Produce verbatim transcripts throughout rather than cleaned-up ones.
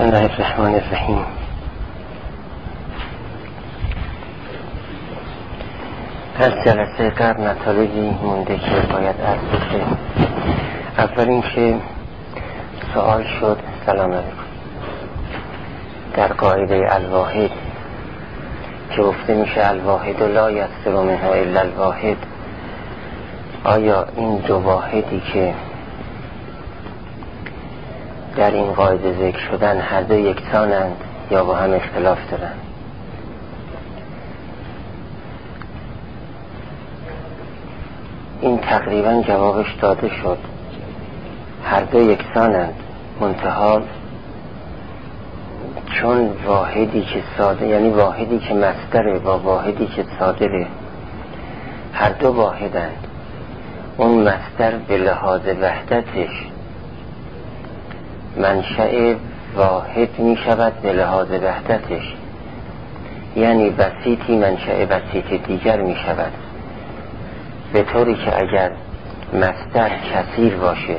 بسم الله الرحمن الرحیم. از جلسه قبل مطالبی مونده که باید عرض بشه. اول اینکه سوال شد، سلام علیکم، در قاعده الواحد که گفته میشه الواحد لا یصدر منها الا الواحد، آیا این دو واحدی که در این قاعده ذکر شدن هر دو یکسانند یا با هم اختلاف دارند؟ این تقریبا جوابش داده شد، هر دو یکسانند، منتها چون واحدی که صادر، یعنی واحدی که مصدره با واحدی که صادره هر دو واحدند، اون مصدر به لحاظ وحدتش منشأ واحد می شود به لحاظ وحدتش، یعنی بسیطی منشأ بسیط دیگر می شود، به طوری که اگر مصدر کثیر باشه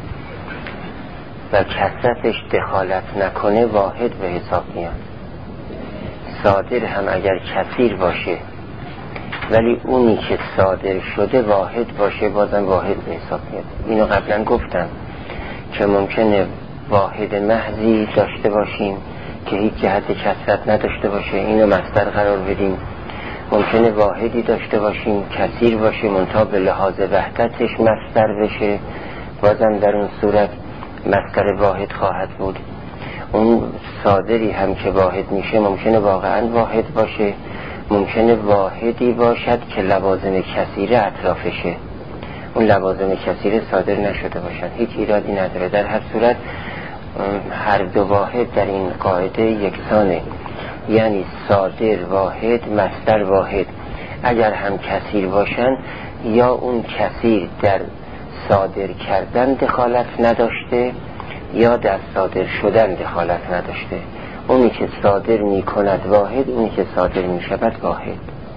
و کثرتش دخالت نکنه واحد به حساب میاد. صادر هم اگر کثیر باشه ولی اونی که صادر شده واحد باشه بازم واحد به حساب میاد. اینو قبلا گفتم که ممکنه واحد محضی داشته باشیم که هیچ جهت کثرت نداشته باشه، اینو مصدر قرار بدیم. ممکنه واحدی داشته باشیم کثیر باشه منتها به لحاظ وحدتش مصدر بشه، بازم در اون صورت مصدر واحد خواهد بود. اون صادری هم که واحد میشه ممکنه واقعا واحد باشه، ممکنه واحدی باشد که لوازم کثیره اطرافشه، اون لوازم کثیره صادر نشده باشد، هیچ ایرادی نداره. در هر صورت هر دو واحد در این قاعده یکسانه، یعنی صادر واحد مصدر واحد. اگر هم کثیر باشن یا اون کثیر در صادر کردن دخالت نداشته یا در صادر شدن دخالت نداشته، اونی که صادر می کند واحد، اونی که صادر می شود واحد.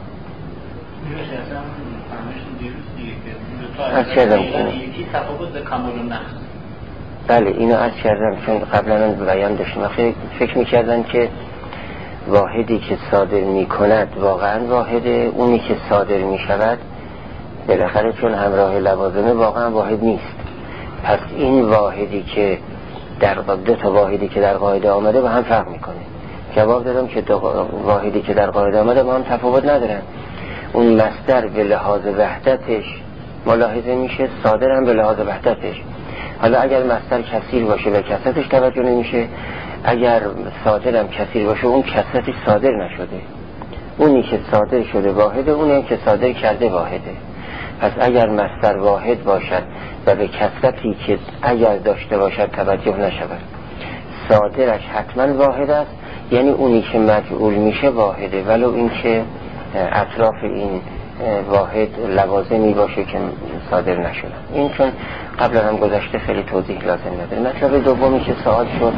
از کردم یکی تفاوت به کمال و نقص. بله اینو از کردم چون قبلا بیان داشتم. فکر می کردن که واحدی که صادر می کند واقعا واحده، اونی که صادر می شود بالاخره چون همراه لوازمه واقعا واحد نیست. پس این واحدی که در دو تا واحدی که در قاعده آمده با هم فرق میکنه. جواب دادم که دو واحدی که در قاعده آمده با هم تفاوت ندارن. اون مصدر به لحاظ وحدتش ملاحظه میشه، صادر هم به لحاظ وحدتش. حالا اگر مصدر کثیر باشه به کثرتش توجه نمیشه، اگر صادر هم کثیر باشه اون کثرتش صادر نشده، اونی که صادر شده واحده، اونی هم که صادر کرده واحده. پس اگر مصدر واحد باشد و به کثرتی که اگر داشته باشد توجه نشود، صادرش حتما واحد است، یعنی اونی که مفعول میشه واحده، ولو این که اطراف این واحد لوازمی باشه که صادر نشده. این چون قبلا هم گذشته خیلی توضیح لازم نداره. مطلب دومی که سوال شد،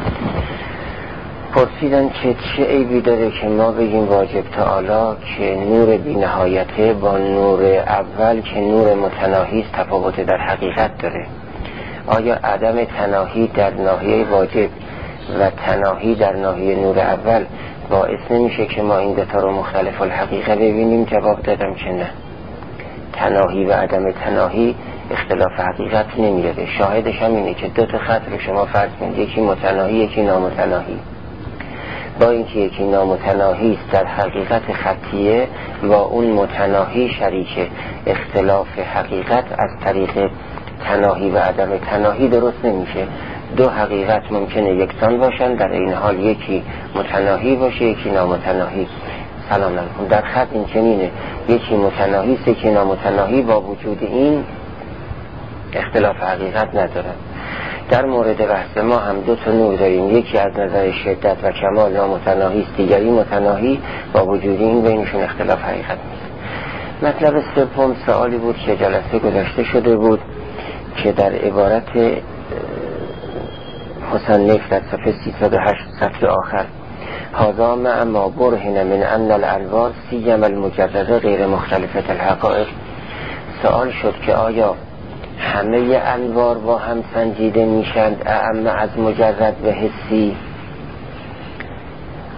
پرسیدن که چه عیبی داره که ما بگیم واجب تعالی که نور بی نهایته با نور اول که نور متناهی است تفاوت در حقیقت داره؟ آیا عدم تناهی در ناحیه واجب و تناهی در ناحیه نور اول باعث نمیشه که ما این دوتا رو مختلف الحقیقه ببینیم؟ جواب دادم که نه، تناهی و عدم تناهی اختلاف حقیقت نمیده. شاهدش هم اینه که دو تا خط رو شما فرض کنید، یکی متناهی یکی نامتناهی، با اینکه یکی نامتناهی است در حقیقت خطیه با اون متناهی شریک اختلاف حقیقت از طریق تناهی و عدم تناهی درست نمیشه. دو حقیقت ممکنه یکسان باشن در این حال یکی متناهی باشه یکی نامتناهی. سلام علیکم. در خط این چنینه، یکی متناهی است یکی نامتناهی، با وجود این اختلاف حقیقت نداره. در مورد بحث ما هم دو تا نور داریم، یکی از نظر شدت و کمال نامتناهی است، دیگری متناهی، با وجود این بینشون اختلاف حقیقت نیست. مطلب سوم سوالی بود که جلسه گذشته شده بود که در عبارت حسن نف در صفحه سیصد و هشت صفحه آخر، هذا مع ما برهن من ان الالوار سیم المجرده غیر مختلفت الحقائق، سوال شد که آیا همه انوار با هم سنجیده میشند اعم از مجرد و حسی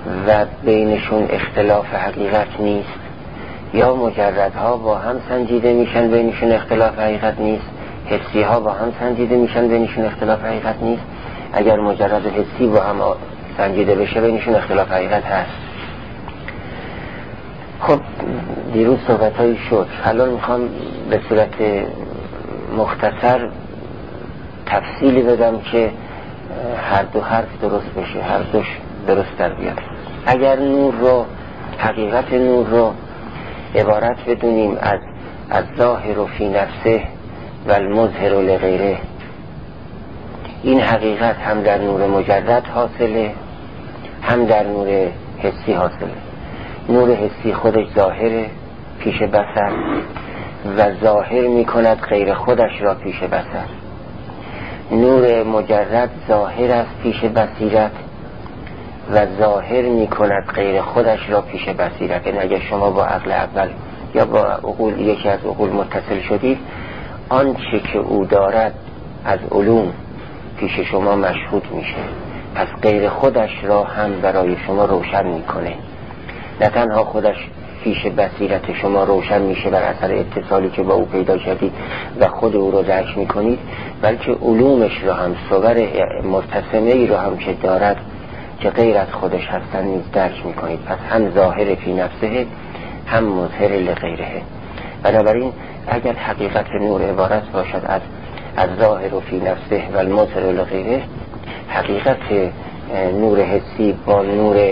و بینشون اختلاف حقیقت نیست، یا مجردها با هم سنجیده میشن بینشون اختلاف حقیقت نیست، حسی ها با هم سنجیده میشن بینشون اختلاف حقیقت نیست. اگر مجرد و حسی با هم سنجیده بشه بینشون اختلاف حقیقت هست. خب دیروز صحبت هایی شد، الان میخوام به صورت مختصر تفصیلی بدم که هر دو حرف درست بشه، هر دوش درست در بیاد. اگر نور رو، حقیقت نور رو عبارت بدونیم از از ظاهر و فی نفسه و المظهر لغیره، این حقیقت هم در نور مجرد حاصله هم در نور حسی حاصله. نور حسی خودش ظاهره پیش بصر و ظاهر می کند غیر خودش را پیش بصر. نور مجرد ظاهر است پیش بصیرت و ظاهر می کند غیر خودش را پیش بصیرت. یعنی اگر شما با عقل اول یا با عقول یکی از عقول متصل شدید، آنچه که او دارد از علوم پیش شما مشهود میشه، پس غیر خودش را هم برای شما روشن میکنه. نه تنها خودش پیش بصیرت شما روشن میشه بر اثر اتصالی که با او پیدا کردید و خود او رو درک میکنید، بلکه علومش را هم، صور مرتسمه ای را هم که دارد که غیر از خودش هستن نیز درک میکنید. پس هم ظاهر فی نفسه هم مظهر لغیره. بنابراین اگر حقیقت نور عبارت باشد از از ظاهر و فی نفسه و المظهر لغیره، حقیقت نور حسی با نور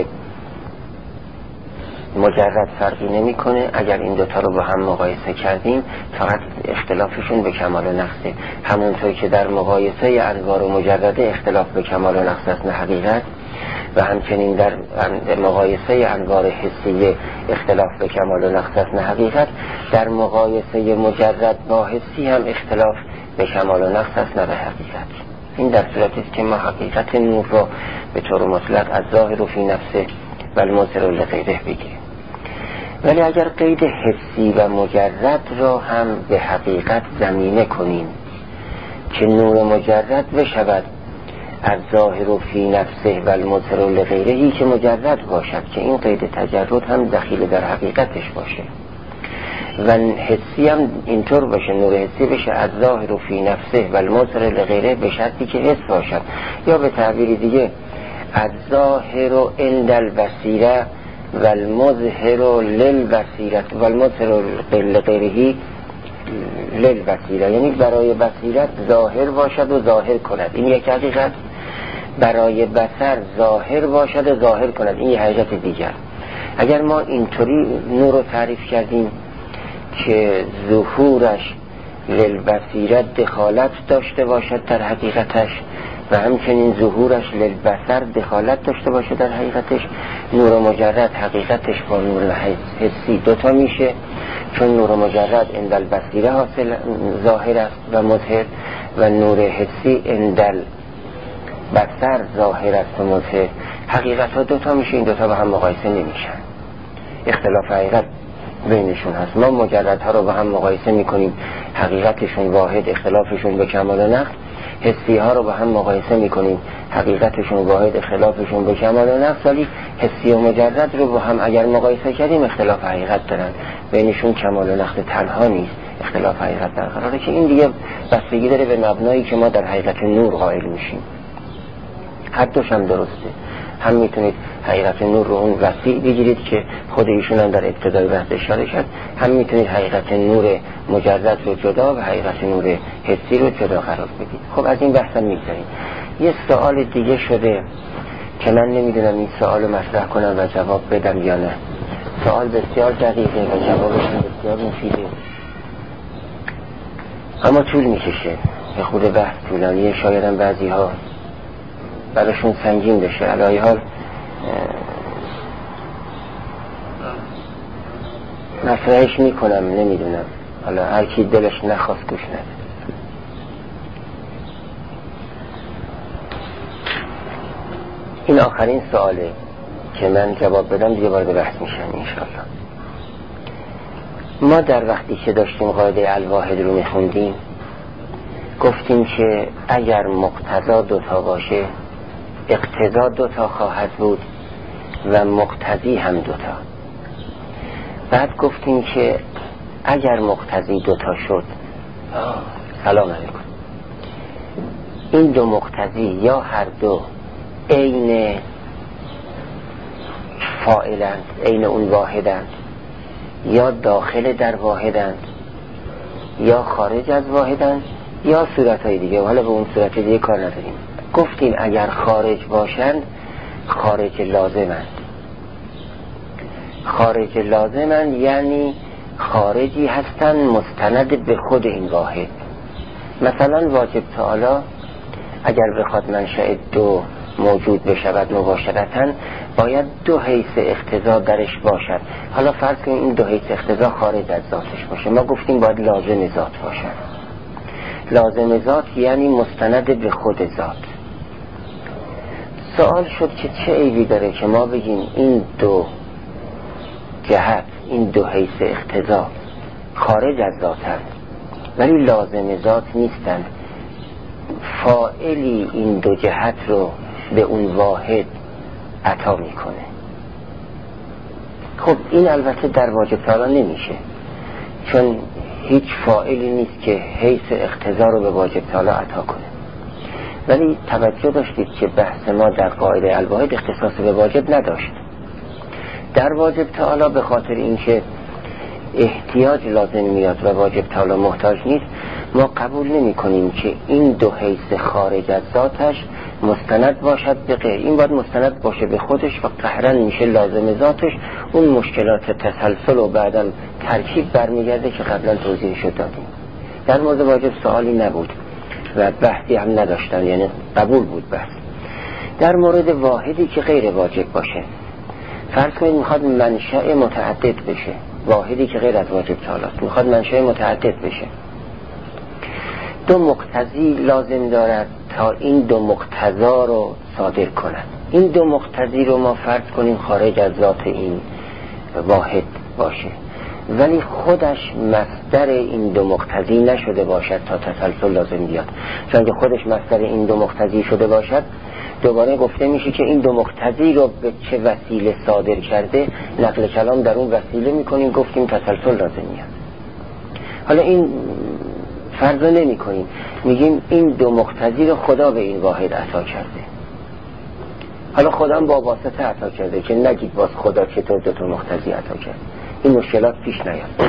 مجرد فرقی نمی کنه. اگر این دوتا رو با هم مقایسه کردیم فقط اختلافشون به کمال و نقصه. همونطور که در مقایسه انوار و مجرده اختلاف به کمال و نقص است نه حقیقت، و همچنین در مقایسه انوار حسیه اختلاف به کمال و نقص است نه حقیقت، در مقایسه مجرد با حسی هم اختلاف به کمال و نقص است نه به حقیقت. این در صورتی است که ما حقیقت نور رو به طور مطلق از ظاهر و فی نفسه و المظهر لغیره بگیریم. ولی اگر قید حسی و مجرد را هم به حقیقت زمینه کنیم که نور مجرد بشود از ظاهر و فی نفسه و المظهر لغیرهی که مجرد باشد، که این قید تجرد هم دخیل در حقیقتش باشه، و حسی هم اینطور باشه، نور حسی بشه از ظاهر و فی نفسه و المظهر لغیره به شرطی که حس باشد، یا به تعبیر دیگه از ظاهر و عند البصیره و المظهر للبصیره و المظهر لغیرهی للبصیره، یعنی برای بصیرت ظاهر باشد و ظاهر کند. این یک حقیقت. برای بصر ظاهر باشد و ظاهر کند، این یک حقیقت دیگر. اگر ما اینطوری نور رو تعریف کردیم که ظهورش للبصیرت دخالت داشته باشد در حقیقتش و همچنین ظهورش للبصر دخالت داشته باشه در حقیقتش، نور مجرد حقیقتش با نور حسی دوتا میشه، چون نور مجرد عند البصیره حاصل ظاهر است و مظهر، و نور حسی عند البصر ظاهر است و مظهر. حقیقت ها دوتا میشه، این دوتا با هم مقایسه نمیشن، اختلاف حقیقت بینشون هست. ما مجرد ها رو با هم مقایسه میکنیم، حقیقتشون واحد، اختلافشون به کمال و نقص. حسی ها رو با هم مقایسه میکنیم، حقیقتشون واحد، اختلافشون به کمال و نقص. ولی حسی و مجرد رو با هم اگر مقایسه کردیم اختلاف حقیقت دارن، بینشون کمال و نقص تنها نیست، اختلاف حقیقت برقراره، که این دیگه بستگی داره به مبنایی که ما در حقیقت نور قائل میشیم. هر دوش هم درسته. هم میتونید حقیقت نور رو اون وسیع بگیرید که خود ایشون هم در ابتدای بحث اشاره کرد، هم میتونید حقیقت نور مجرد رو جدا و حقیقت نور حسی رو جدا قرار بدید. خب از این بحث هم میگذاریم. یه سوال دیگه شده که من نمیدونم این سوال رو مطرح کنم و جواب بدم یا نه. سوال بسیار دقیقه و جوابش بسیار مفیده، اما طول میکشه، به خود بحث طولانیه، شاید هم بعضی ها براشون سنگین بشه. علای حال مطرحش میکنم، نمیدونم، حالا هر کی دلش نخواست گوش نده. این آخرین سواله که من جواب بدم، دیگه وارد بحث میشم انشاءالله. ما در وقتی که داشتیم قاعده الواحد رو میخوندیم گفتیم که اگر مقتضا دوتا باشه اقتضا دوتا خواهد بود و مقتضی هم دوتا. بعد گفتیم که اگر مقتضی دوتا شد، سلام علیکم، این دو مقتضی یا هر دو عین فاعلند، عین اون واحدند، یا داخل در واحدند، یا خارج از واحدند، یا صورتهای دیگه. و حالا به اون صورت دیگه کار نداریم. گفتیم اگر خارج باشند خارج لازمند. خارج لازمند یعنی خارجی هستند مستند به خود این واحد. مثلا واجب تعالی اگر بخواد منشأ دو موجود بشود مباشرتاً، باید دو حیث اقتضا درش باشد. حالا فرض کنیم این دو حیث اقتضا خارج از ذاتش باشه، ما گفتیم باید لازم ذات باشد. لازم ذات یعنی مستند به خود ذات. سوال شد که چه عیبی داره که ما بگیم این دو جهت، این دو حیث اقتضا خارج از ذاتند ولی لازم ذات نیستند، فاعلی این دو جهت رو به اون واحد عطا میکنه. خب این البته در واجب تعالی نمیشه، چون هیچ فاعلی نیست که حیث اقتضا رو به واجب تعالی عطا کنه. ولی توجه داشتید که بحث ما در قاعده الواحد اختصاص به واجب نداشت. در واجب تعالی به خاطر اینکه احتیاج لازم میاد و واجب تعالی محتاج نیست، ما قبول نمی کنیم که این دو حیث خارج از ذاتش مستند باشد به غیر. این باید مستند باشه به خودش و قهرا میشه لازم ذاتش. اون مشکلات تسلسل و بعدم ترکیب برمیگرده که قبلا توضیح شد دادیم. در مورد واجب سوالی نبود و بحثی هم نداشتن، یعنی قبول بود بحث. در مورد واحدی که غیر واجب باشه، فرض کنید میخواد منشأ متعدد بشه، واحدی که غیر از واجب تعالی است میخواد منشأ متعدد بشه، دو مقتضی لازم دارد تا این دو مقتضا رو صادر کند. این دو مقتضی رو ما فرض کنیم خارج از ذات این واحد باشه، ولی خودش مصدر این دو مقتضی نشده باشد تا تسلسل لازم بیاد. چون که خودش مصدر این دو مقتضی شده باشد، دوباره گفته میشه که این دو مقتضی رو به چه وسیله صادر کرده، نقل کلام در اون وسیله میکنیم، گفتیم تسلسل لازم میاد. حالا این فرض نمی کنیم، میگیم این دو مقتضی رو خدا به این واحد عطا کرده. حالا خدا هم با واسطه عطا کرده که نگید باز خدا چطور دو تا مقتضی عطا کرده. این مشکلات پیش نیاد.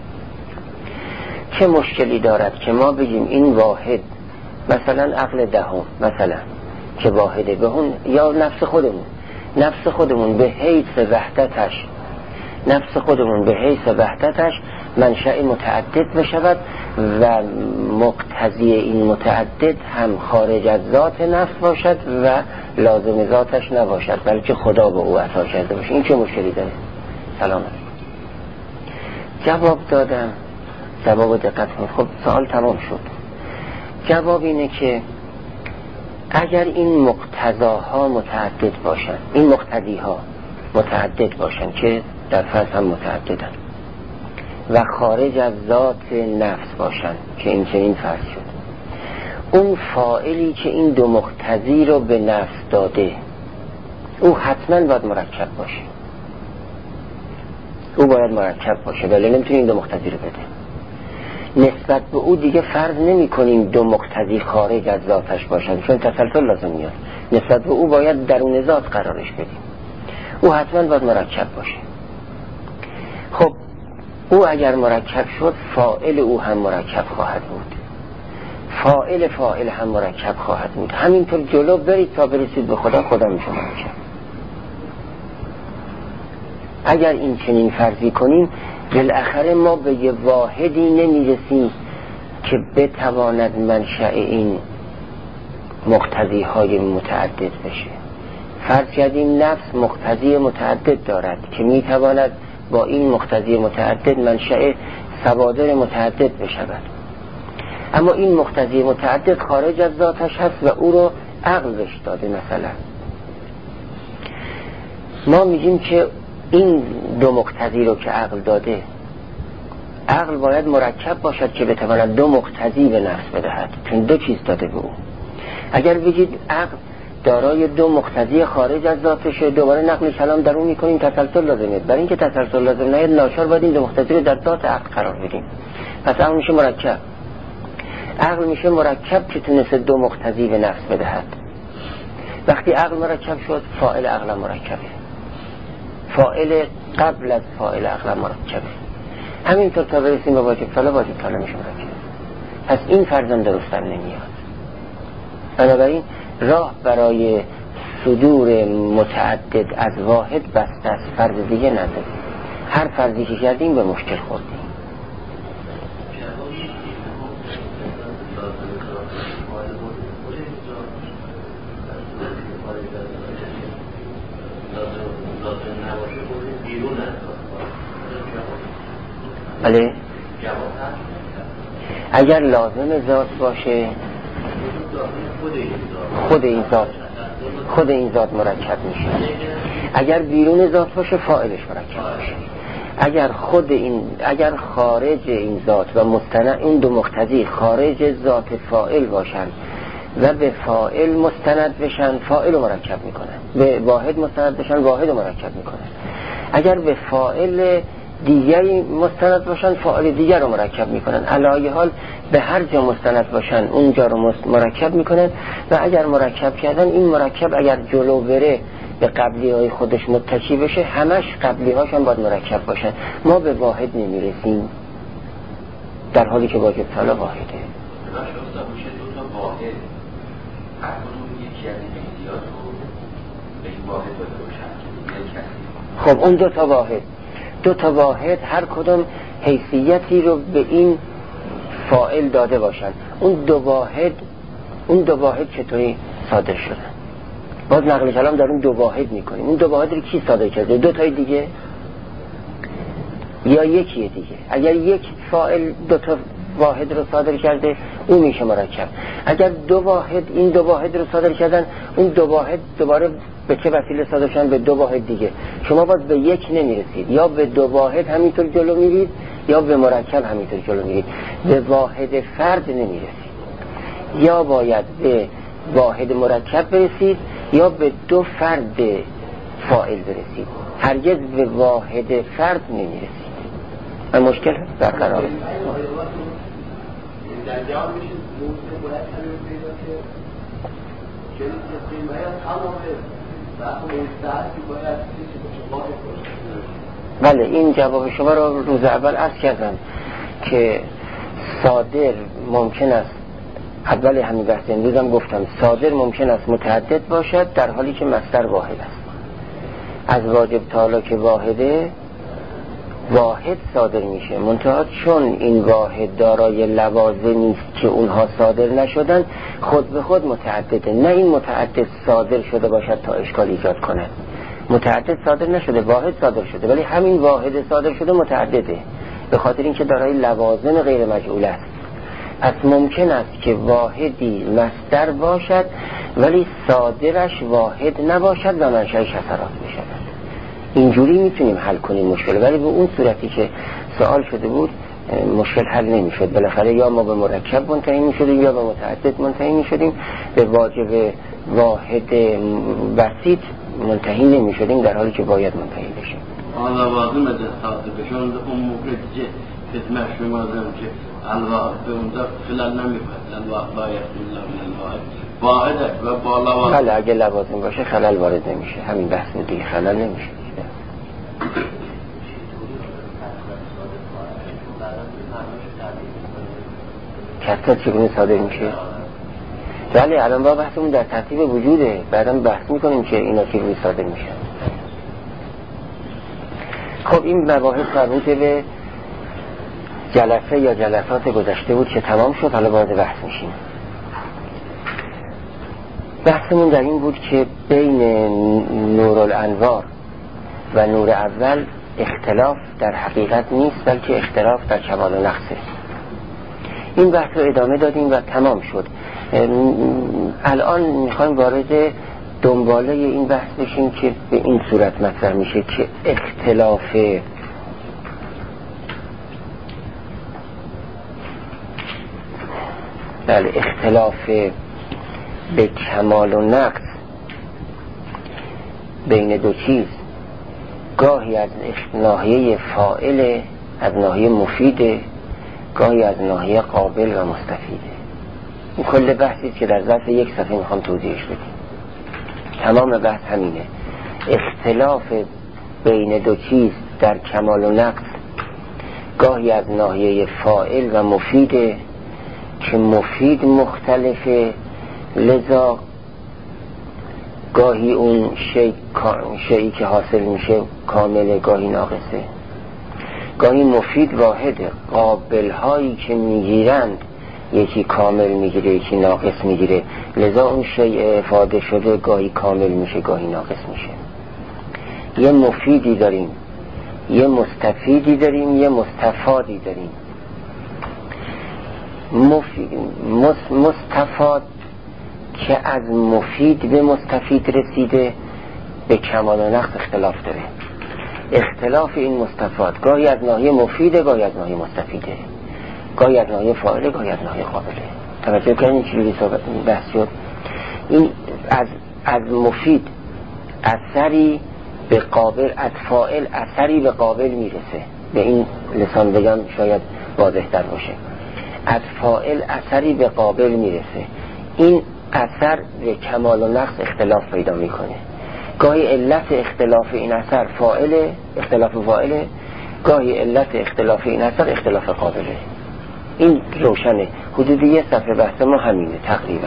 چه مشکلی دارد که ما بگیم این واحد، مثلا عقل دهم مثلا که واحده به اون، یا نفس خودمون نفس خودمون به حیث وحدتش نفس خودمون به حیث وحدتش منشأ متعدد بشود و مقتضی این متعدد هم خارج از ذات نفس باشد و لازم ذاتش نباشد بلکه خدا به او عطا کرده باشه. این چه مشکلی داره؟ سلام علیکم. جواب دادم، جواب دقت کنید. خب سوال تمام شد. جواب اینه که اگر این مقتضاها متعدد باشن، این مقتضیها متعدد باشن که در فرض هم متعددن و خارج از ذات نفس باشن که این چنین فرض شد، اون فاعلی که این دو مقتضی رو به نفس داده او حتما باید مرکب باشه. او باید مرکب باشه ولی نمیتونه این دو مقتضی رو بده. نسبت به او دیگه فرض نمی کنیم دو مقتضی خارج از ذاتش باشن، چون تسلسل لازم میاد. نسبت به او باید درون ذات قرارش بدیم. او حتما باید مرکب باشه. خب او اگر مرکب شد فاعل او هم مرکب خواهد بود، فاعل فاعل هم مرکب خواهد بود. همینطور جلو برید تا برسید به خدا، خدا میشه مرکب. اگر این چنین فرضی کنیم بالاخره ما به یه واحدی نمیرسیم که بتواند منشأ این مقتضی های متعدد بشه. فرض کردیم نفس مقتضی متعدد دارد که میتواند با این مقتضی متعدد منشأ صوادر متعدد بشود، اما این مقتضی متعدد خارج از ذاتش هست و او رو عقل بهش داده. مثلا ما میگیم که این دو مقتضی رو که عقل داده، عقل باید مرکب باشد که بتواند دو مقتضی به نفس بدهد، چون دو چیز داده به او. اگر بگید عقل دارای دو مقتضی خارج از ذاتشه، دوباره نقل کلام در اون میکنیم تسلسل لازمه. برای اینکه تسلسل لازم نیاد ناچار باید این دو مقتضی رو در ذات عقل قرار بدیم. پس عقل میشه مرکب. عقل میشه مرکب که تونسته دو مقتضی به نفس بدهد. وقتی عقل مرکب شد فاعل عقل مرکبه، فاعل قبل از فاعل عقل مرکبه. همینطور تا برسیم به واجب طالب، واجب طالب میشه مرکب. پس این فرضم درستم نمیاد. بنابراین راه برای صدور متعدد از واحد بسته است، فرض دیگه نداره. هر فرضی که کردیم به مشکل خوردیم. بله اگر لازم ذات باشه خود این ذات خود این ذات مرکب میشه. اگر بیرون ذات باشه فاعلش مرکب میشه. اگر خود این اگر خارج این ذات و مستند اون دو مقتضی خارج ذات فاعل باشن و به فاعل مستند بشن فاعل رو مرکب میکنن، به واحد مستند بشن واحد رو مرکب میکنن. اگر به فاعل دیگری مستند باشن فاعل دیگر رو مرکب میکنن. علاوه حال به هر جا مستند باشن اونجا رو مرکب میکنن و اگر مرکب کردن این مرکب اگر جلو بره به قبلی های خودش متکی بشه همش قبلی هاشون باید مرکب باشن. ما به واحد نمیرسیم در حالی که واجب طالب واحده. خب اون دو تا واحد دو تا واحد هر کدوم حیثیتی رو به این فاعل داده باشن. اون دو واحد اون دو واحد چطوری صادر شدن؟ باز نقل کلام در اون دو واحد میکنیم. اون دو واحد رو کی صادر کرده؟ دو تای دیگه یا یکیه دیگه؟ اگر یک فاعل دو تا واحد رو صادر کرده اون میشه مرکب. اگر دو واحد این دو واحد رو صادر کردن اون دو واحد دوباره به چه وسیله صادر شدن؟ به دو واحد دیگه. شما باز به یک نمیرسید، یا به دو واحد همینطور جلو میرید یا به مرکب همینطور جلو میرید، به واحد فرد نمیرسید. یا باید به واحد مرکب برسید یا به دو فرد فاعل برسید، هرگز به واحد فرد نمیرسید. این مشکل برقرار است. در جواب میشه موضوع باید همین پیدا که چنین تصمیم باید همونه و اون مستعدی باید کسی باشه واحد باشه. بله این جواب شما رو روز اول عرض کردم که صادر ممکن است، اول همین بحث امروز هم گفتم صادر ممکن است متعدد باشد در حالی که مصدر واحد است. از واجب تعالی که واحده واحد صادر میشه، منتها چون این واحد دارای لوازمی است که اونها صادر نشدن خود به خود متعدده. نه این متعدد صادر شده باشد تا اشکال ایجاد کنه. متعدد صادر نشده، واحد صادر شده، ولی همین واحد صادر شده متعدده به خاطر اینکه دارای لوازم غیر مجعول است. پس ممکن است که واحدی مصدر باشد ولی صادرش واحد نباشد و منشأ کسرات میشود. اینجوری میتونیم حل کنیم مشکل، ولی به اون صورتی که سوال شده بود مشکل حل نمیشد. بالاخره یا ما به مرکب منتهی میشدیم یا به متعدد منتهی میشدیم، به واجب واحد بسیط منتهی نمیشدیم در حالی که باید منتهی بشیم. حالا لازم است استفاده بشن اون موقع که خدمت شما دارم که الواحد به اونجا خلال نمیفته. الواحد لا یخلو من الواحد واحده و بالا. بله اگه لوازم باشه خلل وارد نمیشه. همین بحث دیگه خلل نمیشه. کسرت چگونه صادر میشه؟ بله الان با بحثمون در ترتیب وجوده، بعدم بحث میکنیم که اینا چگونه صادر میشن. خب این مباحث مربوط به جلسه یا جلسات گذشته بود که تمام شد، حالا وارد بحث میشیم. بحثمون در این بود که بین نورالانوار و نور اول اختلاف در حقیقت نیست بلکه اختلاف در کمال و نقصه. این بحث رو ادامه دادیم و تمام شد. الان میخوایم وارد دنباله این بحث بشیم که به این صورت مطرح میشه که اختلاف بله اختلاف به کمال و نقص بین دو چیز گاهی از ناحیه فاعل، از ناحیه مفیده، گاهی از ناحیه قابل و مستفیده. این کل بحثی که در ظرف یک صفحه میخوام توضیحش بدیم. تمام بحث همینه. اختلاف بین دو چیز در کمال و نقص گاهی از ناحیه فاعل و مفیده که مفید مختلفه، لذا گاهی اون شی شیئی که حاصل میشه کامله، گاهی ناقصه. گاهی مفید واحده، قابل هایی که میگیرند یکی کامل میگیره یکی ناقص میگیره، لذا اون شیء افاده شده گاهی کامل میشه گاهی ناقص میشه. یه مفیدی داریم، یه مستفیدی داریم، یه مستفادی داریم. مفید مس مستفاد که از مفید به مستفید رسیده به کمال و نقص اختلاف داره. اختلاف این مستفاد گاهی از ناحیه مفیده، گاهی از ناحیه مستفیده، گاهی از ناحیه فاعله، گاهی از ناحیه قابله. توجه کنید چجوری صحبت بحث شد. این از از مفید اثری به قابل، از فاعل اثری به قابل میرسه. به این لسان بگم شاید واضح تر باشه. از فاعل اثری به قابل میرسه. این اثر به کمال و نقص اختلاف پیدا میکنه. گاهی علت اختلاف این اثر فاعل، اختلاف فاعله، گاهی علت اختلاف این اثر اختلاف قابله. این روشنه. حدود یه صفحه بحث ما همینه تقریبا.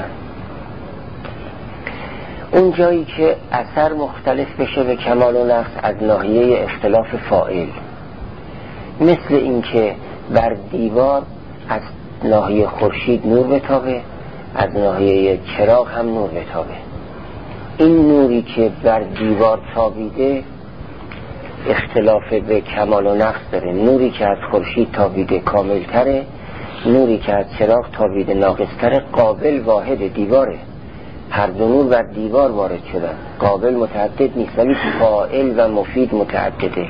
اون جایی که اثر مختلف بشه به کمال و نقص از ناحیه اختلاف فاعل، مثل اینکه بر دیوار از ناحیه خورشید نور بتابه، از ناحیه چراغ هم نور بتابه. این نوری که بر دیوار تابیده اختلاف به کمال و نقص داره. نوری که از خورشید تابیده کامل تره، نوری که از چراغ تابیده ناقص تره. قابل واحد دیواره، هر دو نور بر دیوار وارد شدن. قابل متعدد نیست ولی فاعل و مفید متعدده.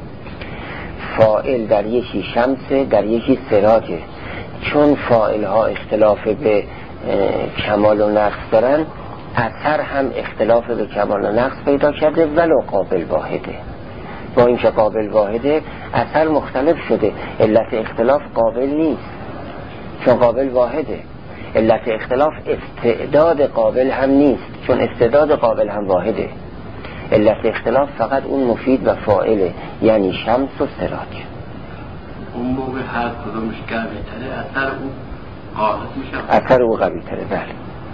فاعل در یکی شمسه، در یکی سراجه. چون فاعل ها اختلاف به کمال و نقص دارن، اثر هم اختلاف به کمال و نقص پیدا کرده ولو قابل واحده. با اینکه قابل واحده اثر مختلف شده. علت اختلاف قابل نیست چون قابل واحده. علت اختلاف استعداد قابل هم نیست چون استعداد قابل هم واحده. علت اختلاف فقط اون مفید و فاعله، یعنی شمس و سراج. اون موقع هر کدومش قوی تره اثر اون قابل میشه، اثر اون قوی تره. بله.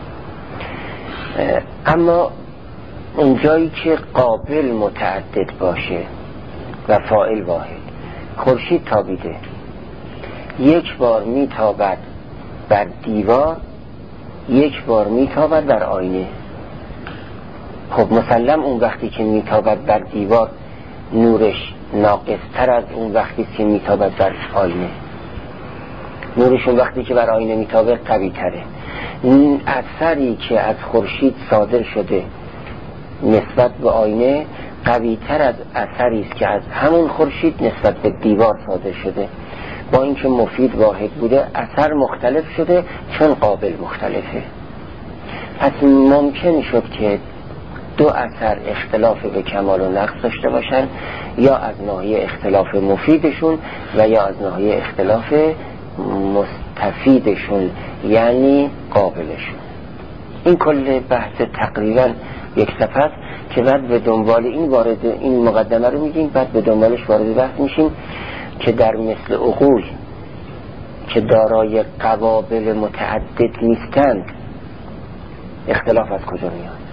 اما اون جایی که قابل متعدد باشه و فاعل واحد، خورشید تابیده، یک بار میتابد بر دیوار، یک بار میتابد بر آینه. خب مسلم اون وقتی که میتابد بر دیوار نورش ناقص تر از اون وقتی که میتابد بر آینه. نورش اون وقتی که بر آینه میتابه قوی تره. این اثری که از خورشید صادر شده نسبت به آینه قوی تر از اثری است که از همون خورشید نسبت به دیوار صادر شده. با اینکه مفید واحد بوده اثر مختلف شده چون قابل مختلفه. پس ممکن شد که دو اثر اختلاف به کمال و نقص داشته باشن، یا از ناحیه اختلاف مفیدشون و یا از ناحیه اختلاف مستفیدشون یعنی قابلشون. این کل بحث تقریبا یک صفحه که بعد به دنبال این وارد این مقدمه رو میگیم، بعد به دنبالش وارد بحث میشیم که در مثل عقول که دارای قوابل متعدد نیستند اختلاف از کجا میاد.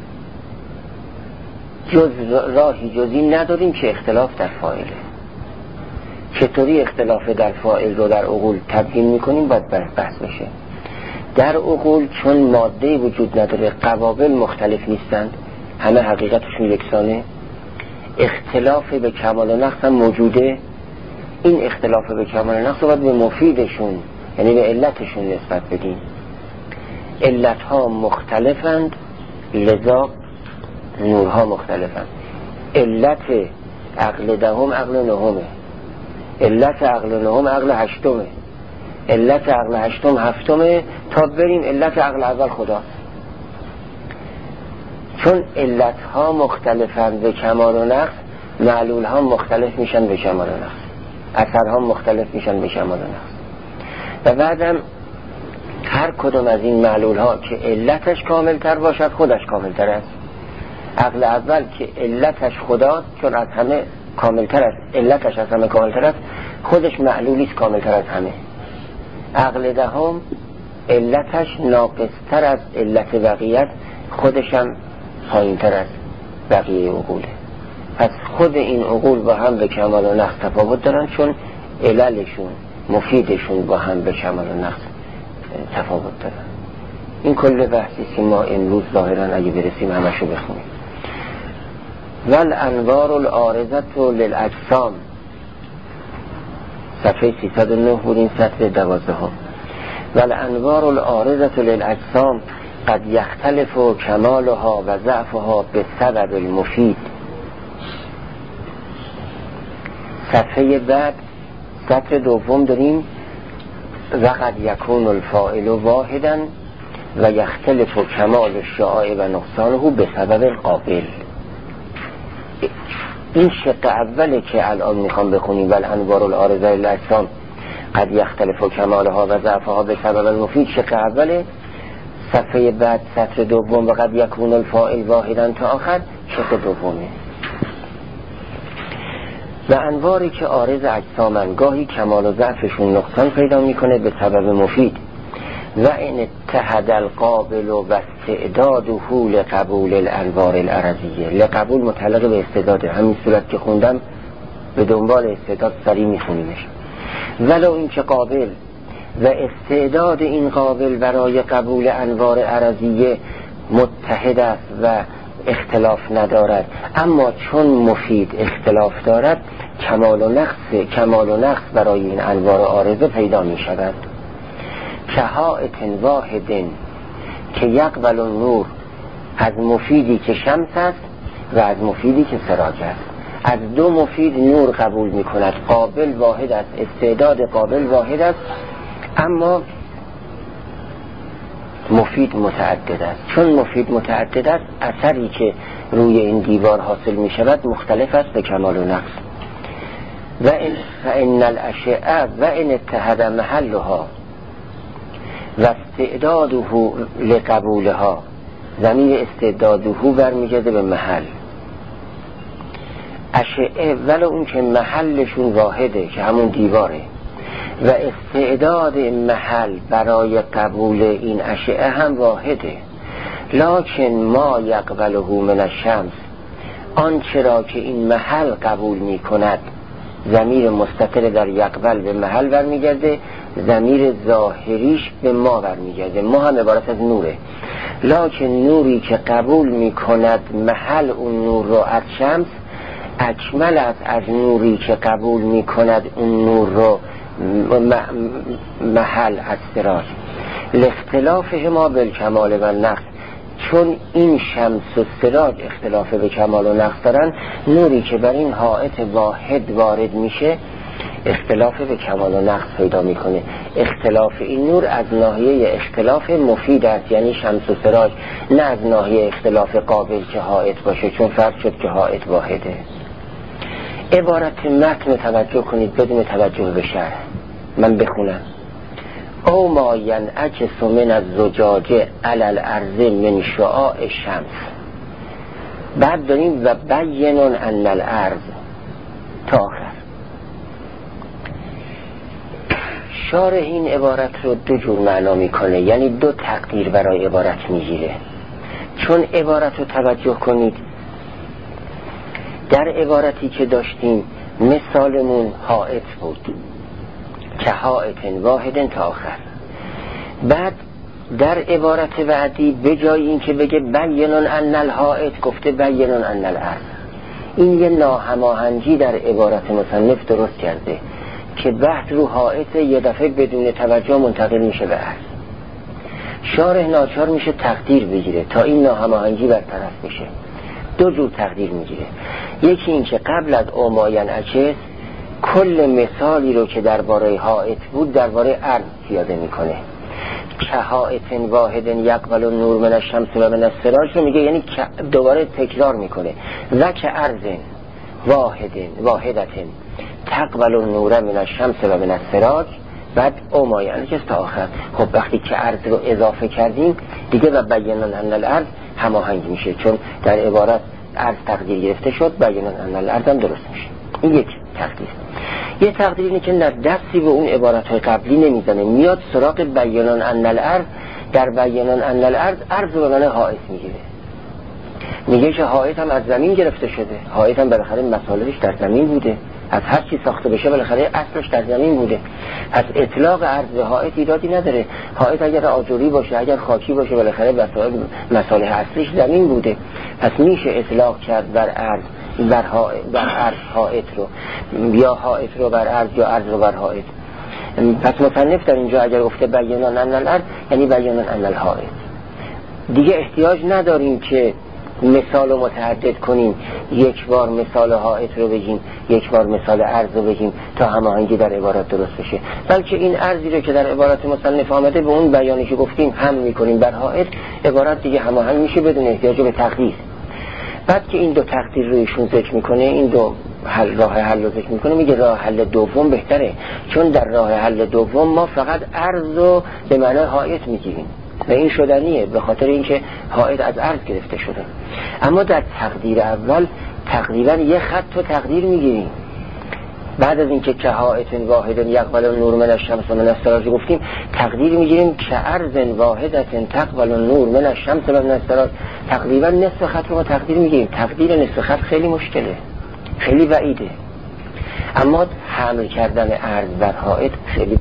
جز راهی جزی نداریم که اختلاف در فاعله. چطوری اختلاف در فاعل رو در عقول تبیین میکنیم باید بحث بشه. در عقول چون ماده وجود نداره، قوابل مختلف نیستند، همه حقیقتشون یکسانه، اختلاف به کمال و نقص هم موجوده. این اختلاف به کمال و نقص رو باید به مفیدشون یعنی به علتشون نسبت بدیم. علتها مختلفند لذا نورها مختلفند. علت عقل دهم عقل نهمه، علت عقل نهم عقل هشتمه، علت عقل هشتم هفتمه، تا بریم علت عقل اول خداست. چون علت ها مختلفن به کمال و نقص، معلول ها مختلف میشن به کمال و نقص، اثر ها مختلف میشن به کمال و نقص. و بعدم هر کدوم از این معلول ها که علتش کامل تر باشد خودش کامل تر است. عقل اول که علتش خدا، چون از همه کامل تر است، علتش از همه کامل تر است، خودش معلولیست کامل تر از همه. عقل دهم علتش ناقص تر از علت بقیت، خودش هم پایین تر از بقیه عقوله. پس خود این عقول با هم به کمال و نقص تفاوت دارن، چون عللشون مفیدشون با هم به کمال و نقص تفاوت دارن. این کل بحثی که ما امروز ظاهرا اگه برسیم همشو بخونیم. والانوار العارضة للاجسام، صفحه سیصد و نه بود، این سطر دوازده ها. والانوار العارضة للاجسام قد یختلف کمالها و ضعفها به سبب المفید. صفحه بعد سطر دوم داریم وقد یکون الفاعل واحدا و یختلف کمال الشعاع و نقصانه به سبب القابل. این شق اوله که الان میخوام بخونیم، والانوار العارضة للاجسام قد یختلف کمالها و ضعفها به سبب المفید، شق اوله. صفحه بعد سطر دوم وقد یکون الفاعل واحدا تا آخر شق دومه. و انواری که عارض اجسامن گاهی کمال و ضعفشون نقصان پیدا میکنه به سبب مفید. و این اتحد القابل و استعداده لقبول الانوار العرضیه. لقبول متعلق به استعداده، همین صورت که خوندم به دنبال استعداد سریع میخونیمش. ولو این که قابل و استعداد این قابل برای قبول انوار عرضیه متحد است و اختلاف ندارد، اما چون مفید اختلاف دارد، کمال و نقص کمال و نقص برای این انوار عارضه پیدا می شود. کهائت واحد که یقبل النور، از مفیدی که شمس است و از مفیدی که سراج است. از دو مفید نور قبول می کند. قابل واحد است، استعداد قابل واحد است، اما مفید متعدد است. چون مفید متعدد است، اثری که روی این دیوار حاصل می شود مختلف است به کمال و نقص. و این فإن الاشعه و این اتحد محلها و استعداده لقبولها، ضمیر استعداده برمیگرده به محل. اشعه ولو اون که محلشون واحده که همون دیواره، و استعداد محل برای قبول این اشعه هم واحده. لکن ما یقبله من الشمس، آنچه را که این محل قبول می کند، ضمیر مستتر در یقبل به محل برمیگرده، ضمیر ظاهریش به ما برمیگرده. ما هم عبارت از نوره، لکن نوری که قبول می کند محل اون نور رو از شمس اکمل است از نوری که قبول می کند اون نور رو محل از سراج. لاختلافهما بالکمال و النقص، چون این شمس و سراج اختلاف به کمال و نقص دارن، نوری که بر این حائط واحد وارد میشه اختلاف به کمال و نقص پیدا میکنه. اختلاف این نور از ناحیه اختلاف مفید است، یعنی شمس و سراج، نه از ناحیه اختلاف قابل که حائط باشه، چون فرض شد که حائط واحده. عبارت متن توجه کنید بدون توجه به شرح. من بخونم: او ما ینعکس من الزجاجه علی الارض من شعاع شمس. بعد داریم و بینون ان الارض تا آخر. شارح این عبارت رو دو جور معنا میکنه، یعنی دو تقدیر برای عبارت میگیره. چون عبارت رو توجه کنید، در عبارتی که داشتیم مثالمون حائط بود که حائط واحد تا آخر. بعد در عبارت بعدی به جای این که بگه بینون ان الحائط گفته بینون ان الارض. این یه ناهماهنگی در عبارت مصنف درست کرده که بحث رو حائط یه دفعه بدون توجه منتقل میشه به عرض. شارح ناچار میشه تقدیر بگیره تا این ناهماهنگی برطرف بشه. دو جور تقدیر میگیره. یکی این که قبل از او ما ینعکس کل مثالی رو که درباره حائط بود درباره عرض پیاده میکنه. کهائت واحد یقبل النور من الشمس و من السراج رو میگه، یعنی دوباره تکرار میکنه و که ارض واحد واحدت تقبل النور من الشمس و من السراج، بعد او ما یعنی که تا آخر. خب وقتی که ارض رو اضافه کردیم دیگه و بیانن ان الارض هماهنگ میشه، چون در عبارت ارض تقدیر گرفته شد، بیانن ان الارض هم درست میشه. این یک تقدیر. یه تقدیر اینه که نه دستی به اون عبارت‌های قبلی نمیزنه، میاد سراغ بیانن ان الارض. در بیانن ان الارض ارض رو به معنی حائط میگیره، میگه که حائط هم از زمین گرفته شده، حائط هم بالاخره مصالحش در زمین بوده، از هر چی ساخته بشه بالاخره اصلش در زمین بوده. پس اطلاق ارض به حائط ایرادی نداره. حائط اگر آجوری باشه، اگر خاکی باشه، بالاخره وسایل مصالح اصلیش زمین بوده. پس میشه اطلاق کرد بر ارض بر حائط بر ارض حائط رو، یا حائط رو بر ارض یا ارض رو بر حائط. پس مصنف در اینجا اگر گفته بیانن ان الارض یعنی بیانن ان الحائط. دیگه احتیاج نداریم که مثال رو متعدد کنیم، یک بار مثال حائط رو بگیم، یک بار مثال ارض رو بگیم تا هماهنگی در عبارات درست بشه، بلکه این ارضی رو که در عبارات مصنف آمده به اون بیانی که گفتیم هم میکنیم بر حائط، عبارات دیگه هماهنگ میشه بدون احتیاج به تقدیر. بعد که این دو تقدیر رو ایشون ذکر میکنه، این دو حل راه حل رو ذکر میکنه، میگه راه حل دوم بهتره، چون در راه حل دوم ما فقط ارض رو به معنای حائط میگیریم و این شدنیه، به خاطر اینکه حائط از ارض گرفته شده. اما در تقدیر اول تقریبا یه خط رو تقدیر میگیریم. بعد از اینکه که حائط واحد یقبل النور من الشمس و من السراج گفتیم، تقدیر میگیریم که ارض واحدت تقبل النور من الشمس و من السراج. تقریبا نصف خط رو تقدیر میگیریم. تقدیر نصف خط خیلی مشکله، خیلی بعیده، اما حمل کردن ارض بر حائط خیلی.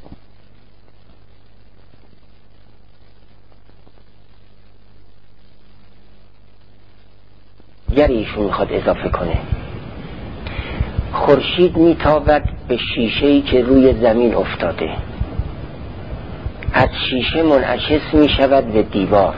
گر ایشون میخواد اضافه کنه، خورشید میتابد به شیشه‌ای که روی زمین افتاده، از شیشه منعکس میشود به دیوار،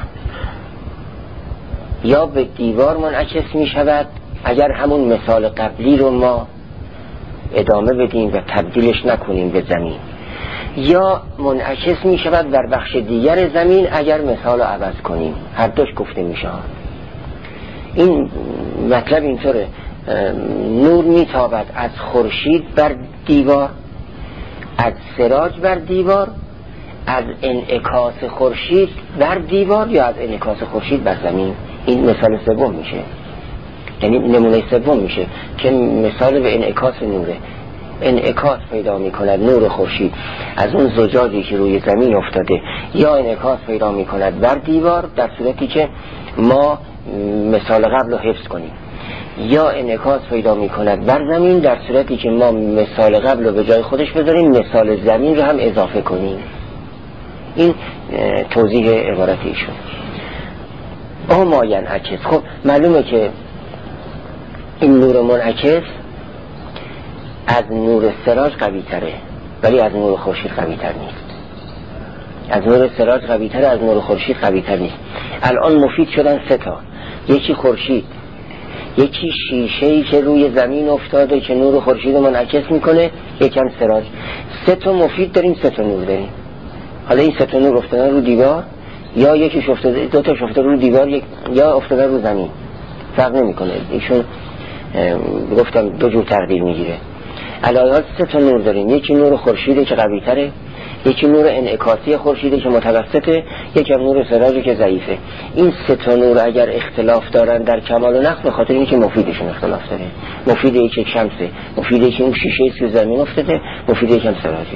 یا به دیوار منعکس میشود اگر همون مثال قبلی رو ما ادامه بدیم و تبدیلش نکنیم به زمین، یا منعکس میشود در بخش دیگر زمین اگر مثال رو عوض کنیم. هر دوش گفته میشه. این مطلب اینطوره، نور میتابد از خورشید بر دیوار، از سراج بر دیوار، از انعکاس خورشید بر دیوار، یا از انعکاس خورشید بر زمین. این مثال سوم میشه، یعنی نمونه سوم میشه که مثال به انعکاس نوره. انعکاس پیدا میکند نور خورشید از اون زجاجی که روی زمین افتاده، یا انعکاس پیدا میکند بر دیوار در صورتی که ما مثال قبل رو حفظ کنیم، یا انعکاس پیدا میکند بر زمین در صورتی که ما مثال قبل رو به جای خودش بذاریم، مثال زمین رو هم اضافه کنیم. این توضیح عبارت ایشون. او ما ینعکس. خب معلومه که این نور منعکس از نور سراج قوی تره، ولی از نور خورشید قوی تر نیست. از نور سراج قوی تره، از نور خورشید قوی تر نیست. الان مفید شدن سه تا، یکی خورشید، یکی شیشه‌ای که روی زمین افتاده که نور خورشید رو منعکس میکنه، یکم سراج. سه تا مفید داریم، سه تا نور داریم. حالا این سه تا نور افتادن رو دیوار، یا یکیش افتاده، دو تاش افتاده رو دیوار، یک یا افتاده رو زمین، فرق نمیکنه. ایشون گفتم دو جور تقدیر میگیره. علاوه سه تا نور داریم، یکی نور خورشیده که قوی تره، یکی نور انعکاسی خورشیده که متوسطه، یکی نور سراجی که ضعیفه. این سه تا نور اگر اختلاف دارن در کمال و نقص، به خاطر اینکه مفیدشون اختلاف داره. مفید یکی شمسه، مفید یکی اون شیشه که زمین افتاده، مفید یکی هم سراجه.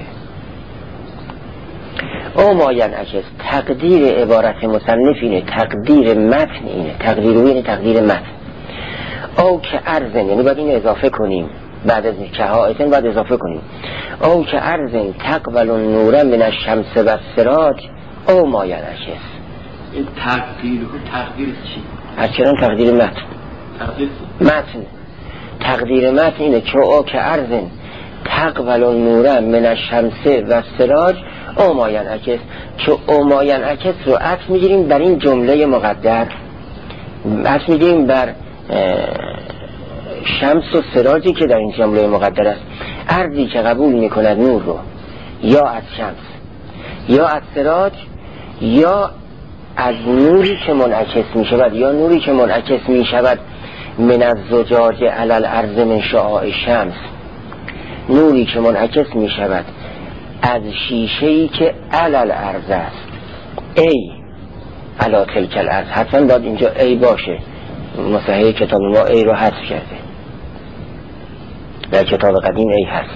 او ما ینعکس. تقدیر عبارت مصنف اینه، تقدیر متن اینه، تقدیر اینه تقدیر متن. او که ارزن، یعنی باید این اضافه کنیم بعد از که حائطن باید اضافه کنیم. او که ارزن تقبل النور من الشمس و السراج او ما ینعکس. این تقدیر تقدیر چی؟ هرچنان تقدیر متن. تقدیر متن تقدیر متن اینه که او که ارزن تقبل النور من الشمس و السراج او ما ینعکس. که او ما ینعکس رو عطف میگیریم بر این جمله مقدر، عطف میگیریم بر شمس و سراجی که در این جمله مقدر است. ارضی که قبول میکند نور رو یا از شمس یا از سراج، یا از نوری که منعکس می شود، یا نوری که منعکس می شود من از زجاج علل ارض من شعاع شمس، نوری که منعکس می شود از شیشه‌ای که علل ارض است، ای علا تلک الارض، حتما باید اینجا ای باشه، مصحح کتاب ما ای رو حذف کرده، در کتاب قدیم ای هست.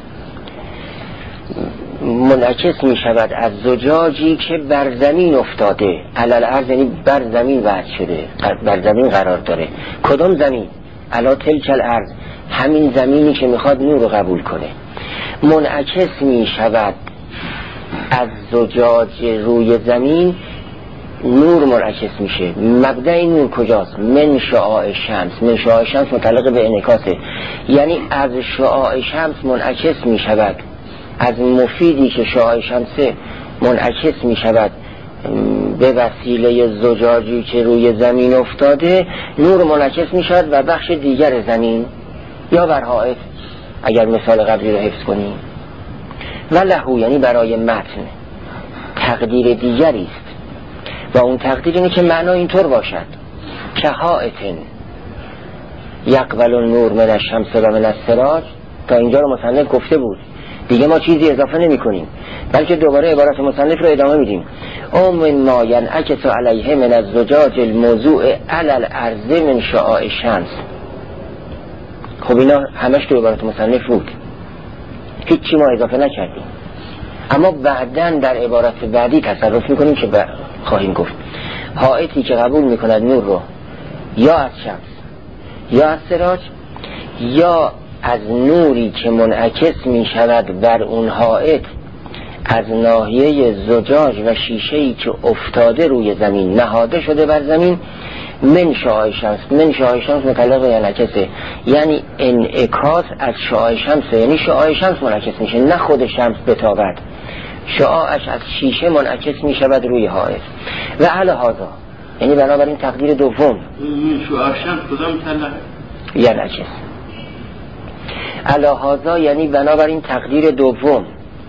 منعکس می شود از زجاجی که بر زمین افتاده، علل ارض یعنی بر زمین وضع شده، بر زمین قرار داره. کدام زمین؟ علا تلک الارض، همین زمینی که میخواد نور رو قبول کنه. منعکس می شود از زجاج روی زمین، نور منعکس میشه. مبدأ نور کجاست؟ من شعاع شمس. من شعاع شمس متعلق به انعکاسه، یعنی از شعاع شمس منعکس می شود، از مفیدی که شعاع شمس منعکس می شود به وسیله زجاجی که روی زمین افتاده، نور منعکس می شود و بخش دیگر زمین یا بر حائط، اگر مثال قبلی رو حفظ کنیم. و لهو یعنی برای متن تقدیر دیگری است، و اون تقدیر اینه که معنا اینطور باشد که حائطن یقبل النور من الشمس و من السراج. تا اینجا رو مصنف گفته بود، دیگه ما چیزی اضافه نمی کنیم، بلکه دوباره عبارت مصنف رو ادامه میدیم. او من ما ینعکس علیه من الزجاج الموضوع علی الارض من شعاع شمس. خب اینا همش تو عبارت مصنف بود، هیچی ما اضافه نکردیم، اما بعداً در عبارت بعدی تصرف میکنیم که خواهیم گفت. حائطی که قبول میکند نور رو یا از شمس یا از سراج، یا از نوری که منعکس میشود بر اون حائط از ناحیه زجاج و شیشه‌ای که افتاده روی زمین، نهاده شده بر زمین، من شعاع شمس. من شعاع شمس متعلق به انعکاسه، یعنی انعکاس از شعاع شمس، یعنی شعاع شمس منعکس میشه، نه خود شمس بتابد، شعاعش از شیشه منعکس میشود روی حائط. و علی هذا یعنی بنابراین تقدیر دوم، شعاع شمس کدام متعلق؟ ینعکس. علی هذا یعنی بنابراین تقدیر دوم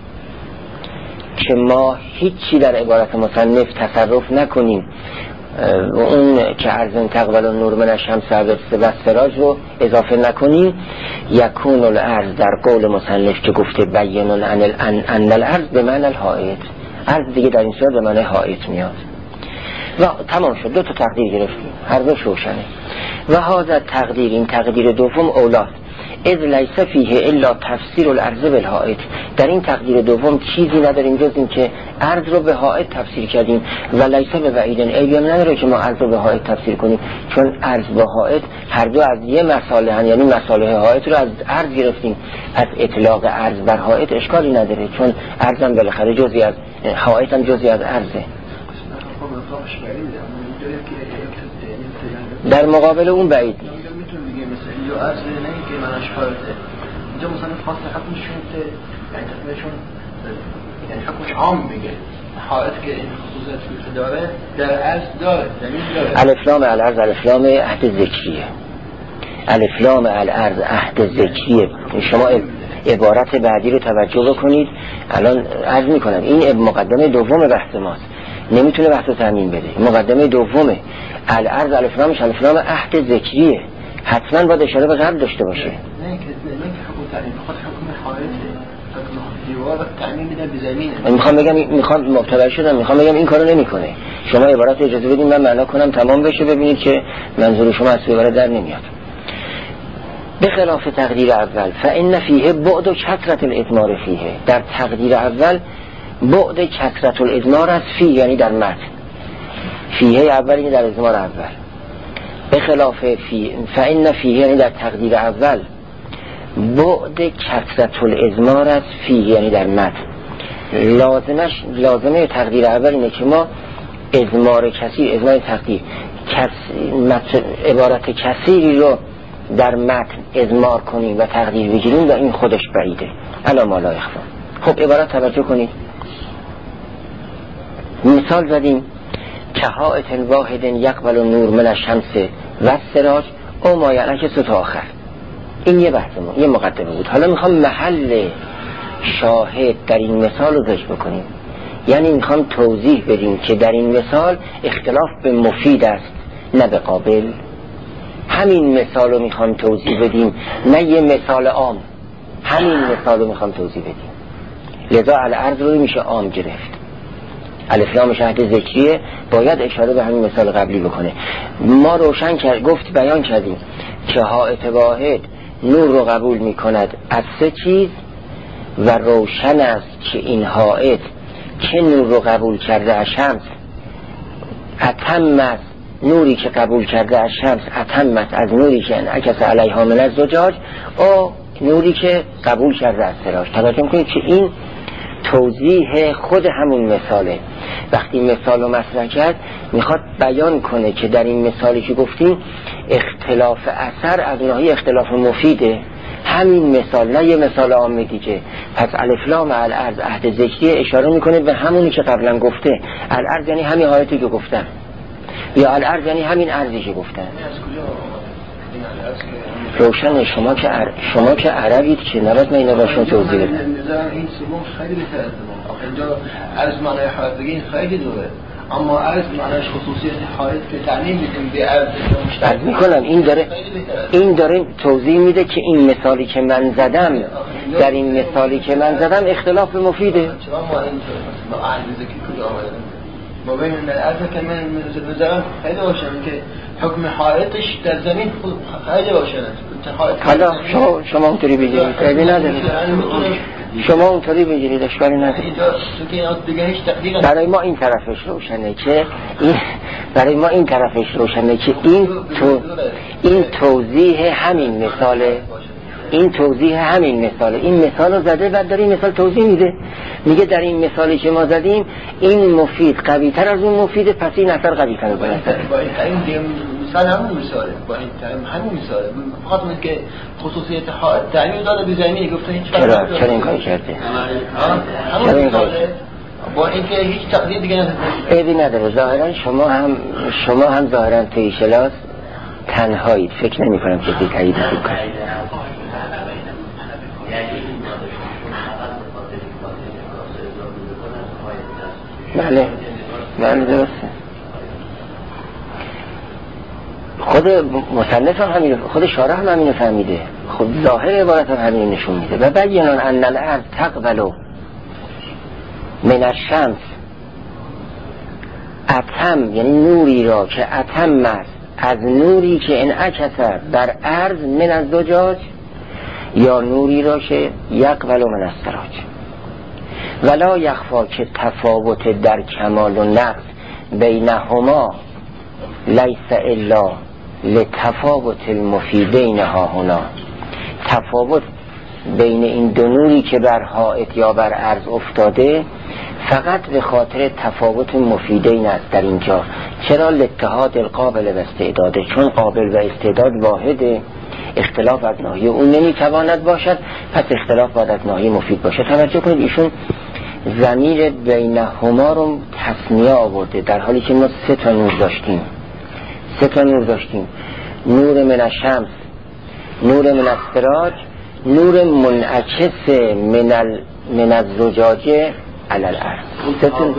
که ما هیچی در عبارت مصنف تصرف نکنیم و اون که ارزن تقبل النور من الشمس و سراج رو اضافه نکنیم. یکون الارض در قول مصنف که گفته بیانون ان الارض به معنی الحائط، ارض دیگه در این صورت به معنی حائط میاد. و تمام شد، دو تا تقدیر گرفتیم، هر دو روشنه. و هذا تقدیر، این تقدیر دوم اولاست، اذ لیس فیه الا تفسیر الارض بالحائط. در این تقدیر دوم چیزی نداریم جز این که ارض رو به حائط تفسیر کردیم. و لیس به بعیدن، عیبی نداره که ما ارض رو به حائط تفسیر کنیم، چون ارض با حائط هر دو از یه مصالحن، یعنی مصالح حائط رو از ارض گرفتیم. از اطلاق ارض بر حائط اشکالی نداره، چون ارض هم بالاخره جزئی از حائط، هم جزئی از ارضه. در مقابل اون بعید اینجا عرض نه که منش حائطه، اینجا مثلا خاص حکمشون که یعنی حکمشون یعنی حکمش عام میگه، حائط که این خصوصیت داره در عرض داره، زمین داره. الفلام الارض الفلام عهد ذکریه، الفلام الارض عهد ذکریه. شما عبارت بعدی رو توجه بکنید. الان عرض میکنم این مقدمه دوم بحث ماست، نمیتونه بحث رو تضمین بده. مقدمه دومه، الارض الفلامش الفلام عهد ذکریه، حتما باید اشاره به قبل داشته باشه. نه که نه که حکم تعیین، خود حکم حائطه، حکم دیوار تعیین میده به زمینه. میخوام بگم، میخوام مبتلا شدم، میخوام بگم این کارو نمیکنه. شما عبارت اجازه بدین من معنا کنم تمام بشه، ببینید که منظور شما از عبارت در نمیاد. به خلاف تقدیر اول، فإن فیه بعد و کثرت الادمار فیه. در تقدیر اول بعد کثرت الادمار است، فی یعنی در متن، فیه اول یعنی در ادمار اول. به خلاف فی فإن فیه یعنی در تقدیر اول بعد کثرت الادمار است، فی یعنی در متن. لازمش لازمه تقدیر اول اینه که ما ادمار کثیر، ادمار تقدیر کس متن عبارت کثیری رو در متن ادمار کنیم و تقدیر بگیریم و این خودش بعیده. الا ما لا یخفی. خب عبارت توجه کنید. مثال زدیم که حائط واحد یقبل النور من الشمس و السراج او ما ینعکس تا آخر. این یه بحث ما، یه مقدمه بود. حالا میخوام محل شاهد در این مثال رو ذکر بکنیم. یعنی میخوام توضیح بدیم که در این مثال اختلاف به مفید است نه به قابل. همین مثال رو میخوام توضیح بدیم، نه یه مثال عام، همین مثال رو میخوام توضیح بدیم. لذا الارض رو میشه عام گرفت. الف لام شهد ذکریه باید اشاره به همین مثال قبلی بکنه. ما روشن کرد، گفت بیان کردیم که حائط واحد نور رو قبول میکند از سه چیز و روشن است که این حائط که نور رو قبول کرده از شمس اتم است، نوری که قبول کرده از شمس اتم است از نوری که انعکس علیها من الزجاج او نوری که قبول کرده از سراج. توجه میکنید که این توضیح خود همون مثاله. وقتی مثال رو مطرح کرد میخواد بیان کنه که در این مثالی که گفتیم اختلاف اثر از ناحیه اختلاف مفیده. همین مثال، نه یه مثال عام دیگه. پس الف لام الارض عهد ذکریه اشاره میکنه به همونی که قبلا گفته. الارض یعنی همین حالتی که گفتم، یا الارض یعنی همین ارضی که گفتم. روشن شما که عر... شما که عربید که نباید من اینو باشون توضیح بدم. این سوم خیلی بهتر از ما. اینجا ارز معنای حائط خیلی دوره، اما ارز معناش خصوصیت حائط که تعمیم میدیم به ارز مشترک میکنم. این داره این داره توضیح میده که این مثالی که من زدم، در این مثالی که من زدم اختلاف مفیده. چرا ما این ما اهل ذکر کجا آمدیم؟ ما بین الارض که من نظرم خیلی روشن که حکم حائطش در زمین خیلی روشن است. حالا شما شما اونطوری بگیرید، خیلی ندارید. شما اونطوری بگیرید، اشکالی ندارید. برای ما این طرفش روشنه که این برای ما این طرفش روشنه که این تو این توضیح همین مثاله. این توضیح همین مثاله. این مثال رو زده و در این مثال توضیح میده. میگه در این مثالی که ما زدیم این مفید قوی تر از اون مفیده، پس این اثر قوی تر از اون اثر. با این تایم مثال همون مثاله، با این تایم همون مثاله. فقط میگه که خصوصیت حائط تعمیم داده به زمینی گفته هیچ چرا چرا این کار کرده؟ همون مثاله. با اینکه هیچ تقدیر دیگه نداره. عیبی نداره. ظاهرا شما هم شما هم ظاهرا توی کلاس تنهایید. فکر نمی کنم که دیگه تایید کنید. بله بله درسته. خود مصنف هم همین، خود شارح هم همین فهمیده. خود ظاهر عبارت هم همین نشون میده. و بیانان ان الارض تقبل من الشمس اتم، یعنی نوری را که اتم است از نوری که انعکس بر ارض من الزجاج، یا نوری را که یقبل من السراج. ولا یخفا که تفاوت در کمال و نقص بینهما لیس الا لتفاوت المفیدین ها هنا. تفاوت بین این دو نوری که بر حائط یا بر ارض افتاده فقط به خاطر تفاوت مفیدین است در اینجا. چرا؟ لاتحاد القابل و استعداده، چون قابل و استعداد واحده، اختلاف از ناحیه اون نمیتواند باشد، پس اختلاف باید از ناحیه مفید باشه. توجه کنید ایشون ضمیر بینهما رو تسمیه آورده در حالی که ما سه تا نور داشتیم. سه تا نور داشتیم نور من الشمس، نور من السراج، نور منعکس من ال... من الزجاج علی الارض. سه تا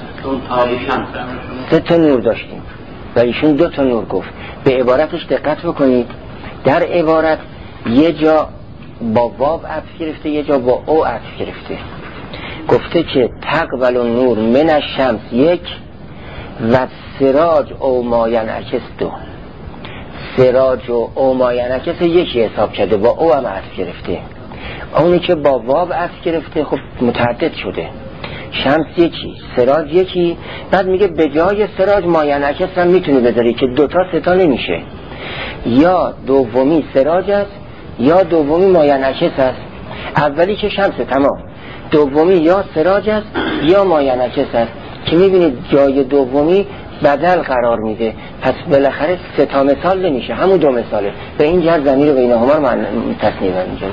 سه تا نور داشتیم و ایشون دو تا نور گفت. به عبارتش دقت بکنید. در عبارت یه جا با واو عطف گرفته، یه جا با او عطف گرفته. گفته که تقبل نور من الشمس یک و سراج او ما ینعکس دو. سراج و او ما ینعکس یکی حساب کرده، با او هم عطف گرفته. اونی که با واو عطف گرفته خب متعدد شده. شمس یکی، سراج یکی. بعد میگه به جای سراج ما ینعکس هم میتونی بذاری که دوتا ستا نمیشه. یا دومی سراج است یا دومی ما ینعکس است. اولی که شمس تمام، دومی یا سراج است یا ما ینعکس است که میبینید جای دومی بدل قرار میده. پس بالاخره سه تا مثال نمیشه، همون دو مثاله. به این جهت ضمیر بینهما رو من تصنیع می‌کنم.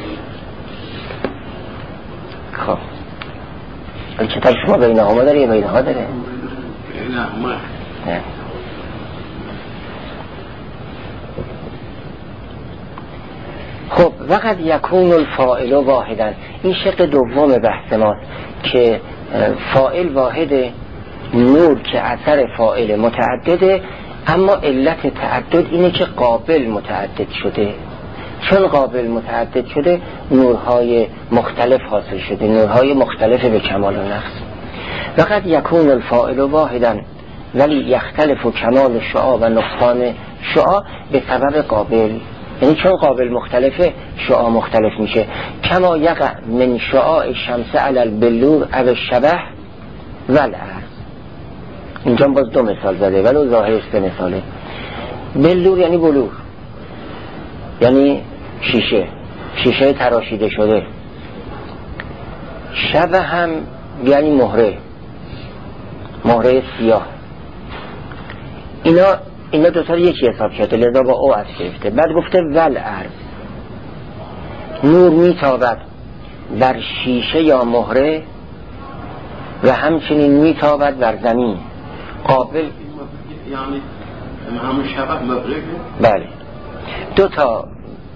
خب کتاب شما بینهما داره یا بینها داره؟ بینهما. نه. خب وقت یکون الفاعل واحدا. این شق دوم بحث ماست که فاعل واحده، نور که اثر فاعل متعدده، اما علت تعدد اینه که قابل متعدد شده. چون قابل متعدد شده نورهای مختلف حاصل شده، نورهای مختلف به کمال و نقص. وقد یکون الفاعل واحدا ولی یختلف و کمال شعاع و نقصان شعاع به سبب قابل، یعنی چون قابل مختلفه شعاع مختلف میشه. کما یقع من شعاع شمس علی البلور او الشبه والعرض. اینجا باز دو مثال زده ولی ظاهر سه مثاله. بلور یعنی بلور، یعنی شیشه، شیشه تراشیده شده. شبه هم یعنی مهره، مهره سیاه. اینا اینا دو تا یکی حساب شده، لذا با او عطف گرفته. بعد گفته والعرض، نور میتابد بر شیشه یا مهره و همچنین میتابد بر زمین. قابل یعنی همون شبه مبرگه. بله، دو تا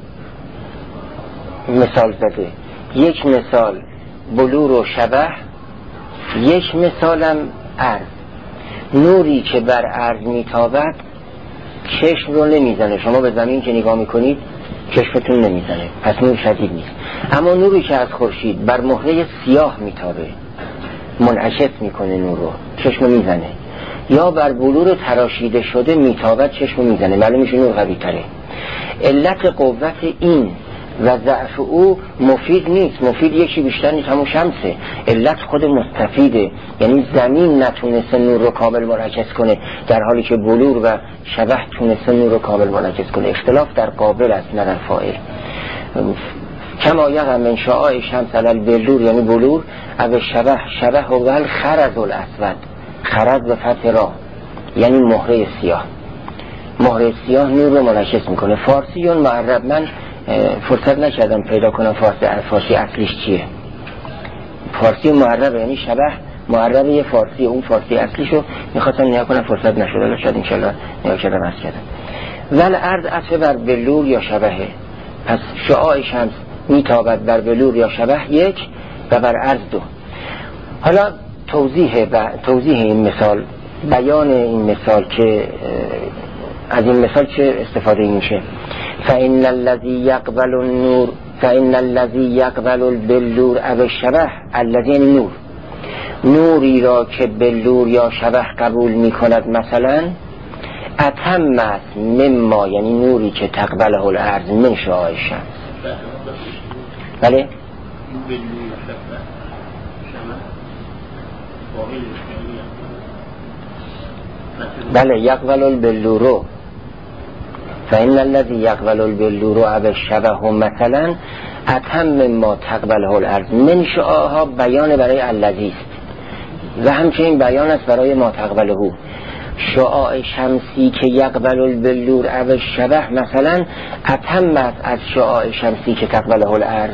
مثال زده، یک مثال بلور و شبه، یک مثالم عرض. نوری که بر عرض میتابد چشم رو نمیزنه، شما به زمین که نگاه میکنید چشمتون نمیزنه، پس نور شدید نیست. اما نوری که از خورشید بر مهره سیاه میتابه، منعکس میکنه نور رو، چشم میزنه. یا بر بلور تراشیده شده میتابد، چشم میزنه، معلوم میشه نور قوی تره. علت قوت این و ضعف او مفید نیست، مفید یکی بیشتر نیست، همون شمسه. علت خود مستفیده، یعنی زمین نتونسته نور رو کامل منعکس کنه در حالی که بلور و شبه تونسته نور رو کامل منعکس کنه. اختلاف در قابل است نه در فاعل. کما یقع من شعاع شمس علی البلور یعنی بلور او شبه، شبه هو الخرز الاسود، خرز به فتح را یعنی مهره سیاه. مهره سیاه نور رو منعکس میکنه. فارسی اون معرب، من فرصت نکردم پیدا کنم فارسی فارسی اصلیش چیه. فارسی معربه یعنی شبه معربه یه فارسی، اون فارسی اصلیشو میخواستم نگاه کنم فرصت نشد، الان شاید انشالله نگاه کردم عرض کردم. ول عرض عطف بر بلور یا شبهه، پس شعاع شمس میتابد بر بلور یا شبه یک و بر عرض دو. حالا توضیح ب... توضیح این مثال، بیان این مثال که از این مثال چه استفاده میشه. فإن الذي يقبل النور فإن الذي يقبل البلور او الشبه الذي یعنی نور، نوری را که بلور یا شبه قبول میکند مثلا اتم است مما یعنی نوری که تقبله الارض من شعاع شمس. بله بله یقبل البلورو فإن الذي يقبل البلور او الشبه مثلا اتم ما تقبله الارض من شعاعها بیان برای الذی است و همچنین بیان است برای ما تقبله. شعاع شمسی که یقبل البلور او الشبه مثلا اتم است از شعاع شمسی که تقبله الارض.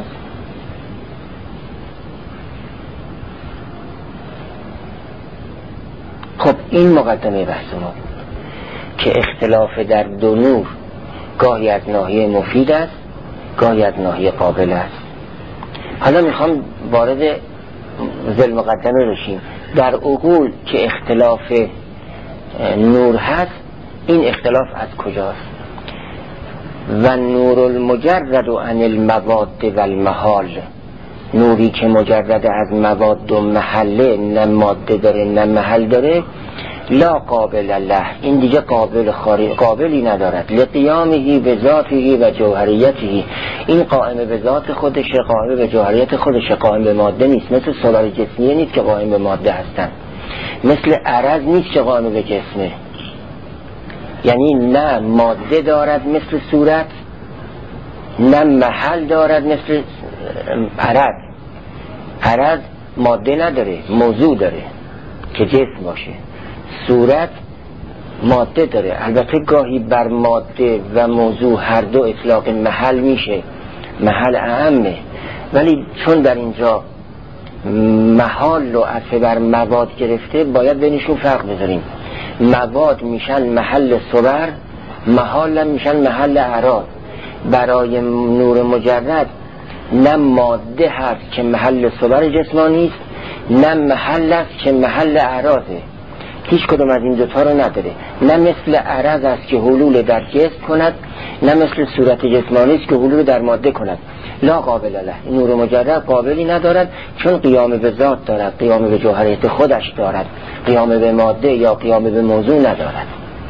خب این مقدمه بحث ما که اختلاف در دو نور گاهی از ناحیه مفید است گاهی از ناحیه قابل است. حالا میخوام وارد ذیل مقدمه بشیم. در عقول که اختلاف نور هست، این اختلاف از کجاست؟ و نور المجرد عن المواد و المحال، نوری که مجرد از مواد و محله، نه ماده داره نه محل داره، لا قابل له، این دیگه قابل خارج قابلی ندارد. لقیامه به ذاته و جوهریته، این قائم به ذات خودشه، قائم به جوهریت خودشه، قائم به ماده نیست. مثل سولار جسمیه نیست که قائم به ماده هستن، مثل عرض نیست که قائم به جسمه، یعنی نه ماده دارد مثل صورت، نه محل دارد مثل عرض. عرض ماده نداره، موضوع داره که جسم باشه. صورت ماده داره، البته گاهی بر ماده و موضوع هر دو اطلاق محل میشه، محل اهمه، ولی چون در اینجا محال و عطف بر مواد گرفته باید بینشون فرق بذاریم. مواد میشن محل صور، محال میشن محل اعراض. برای نور مجرد نه ماده هست که محل صور جسمانی است، نه محل است که محل اعراضه، هیچ کدوم از این دوتا رو نداره. نه مثل عرض است که حلول در جسم کند، نه مثل صورت جسمانی است که حلول در ماده کند. لا قابل له، نور مجرد قابلی ندارد، چون قیام به ذات دارد، قیام به جوهریت خودش دارد، قیام به ماده یا قیام به موضوع ندارد.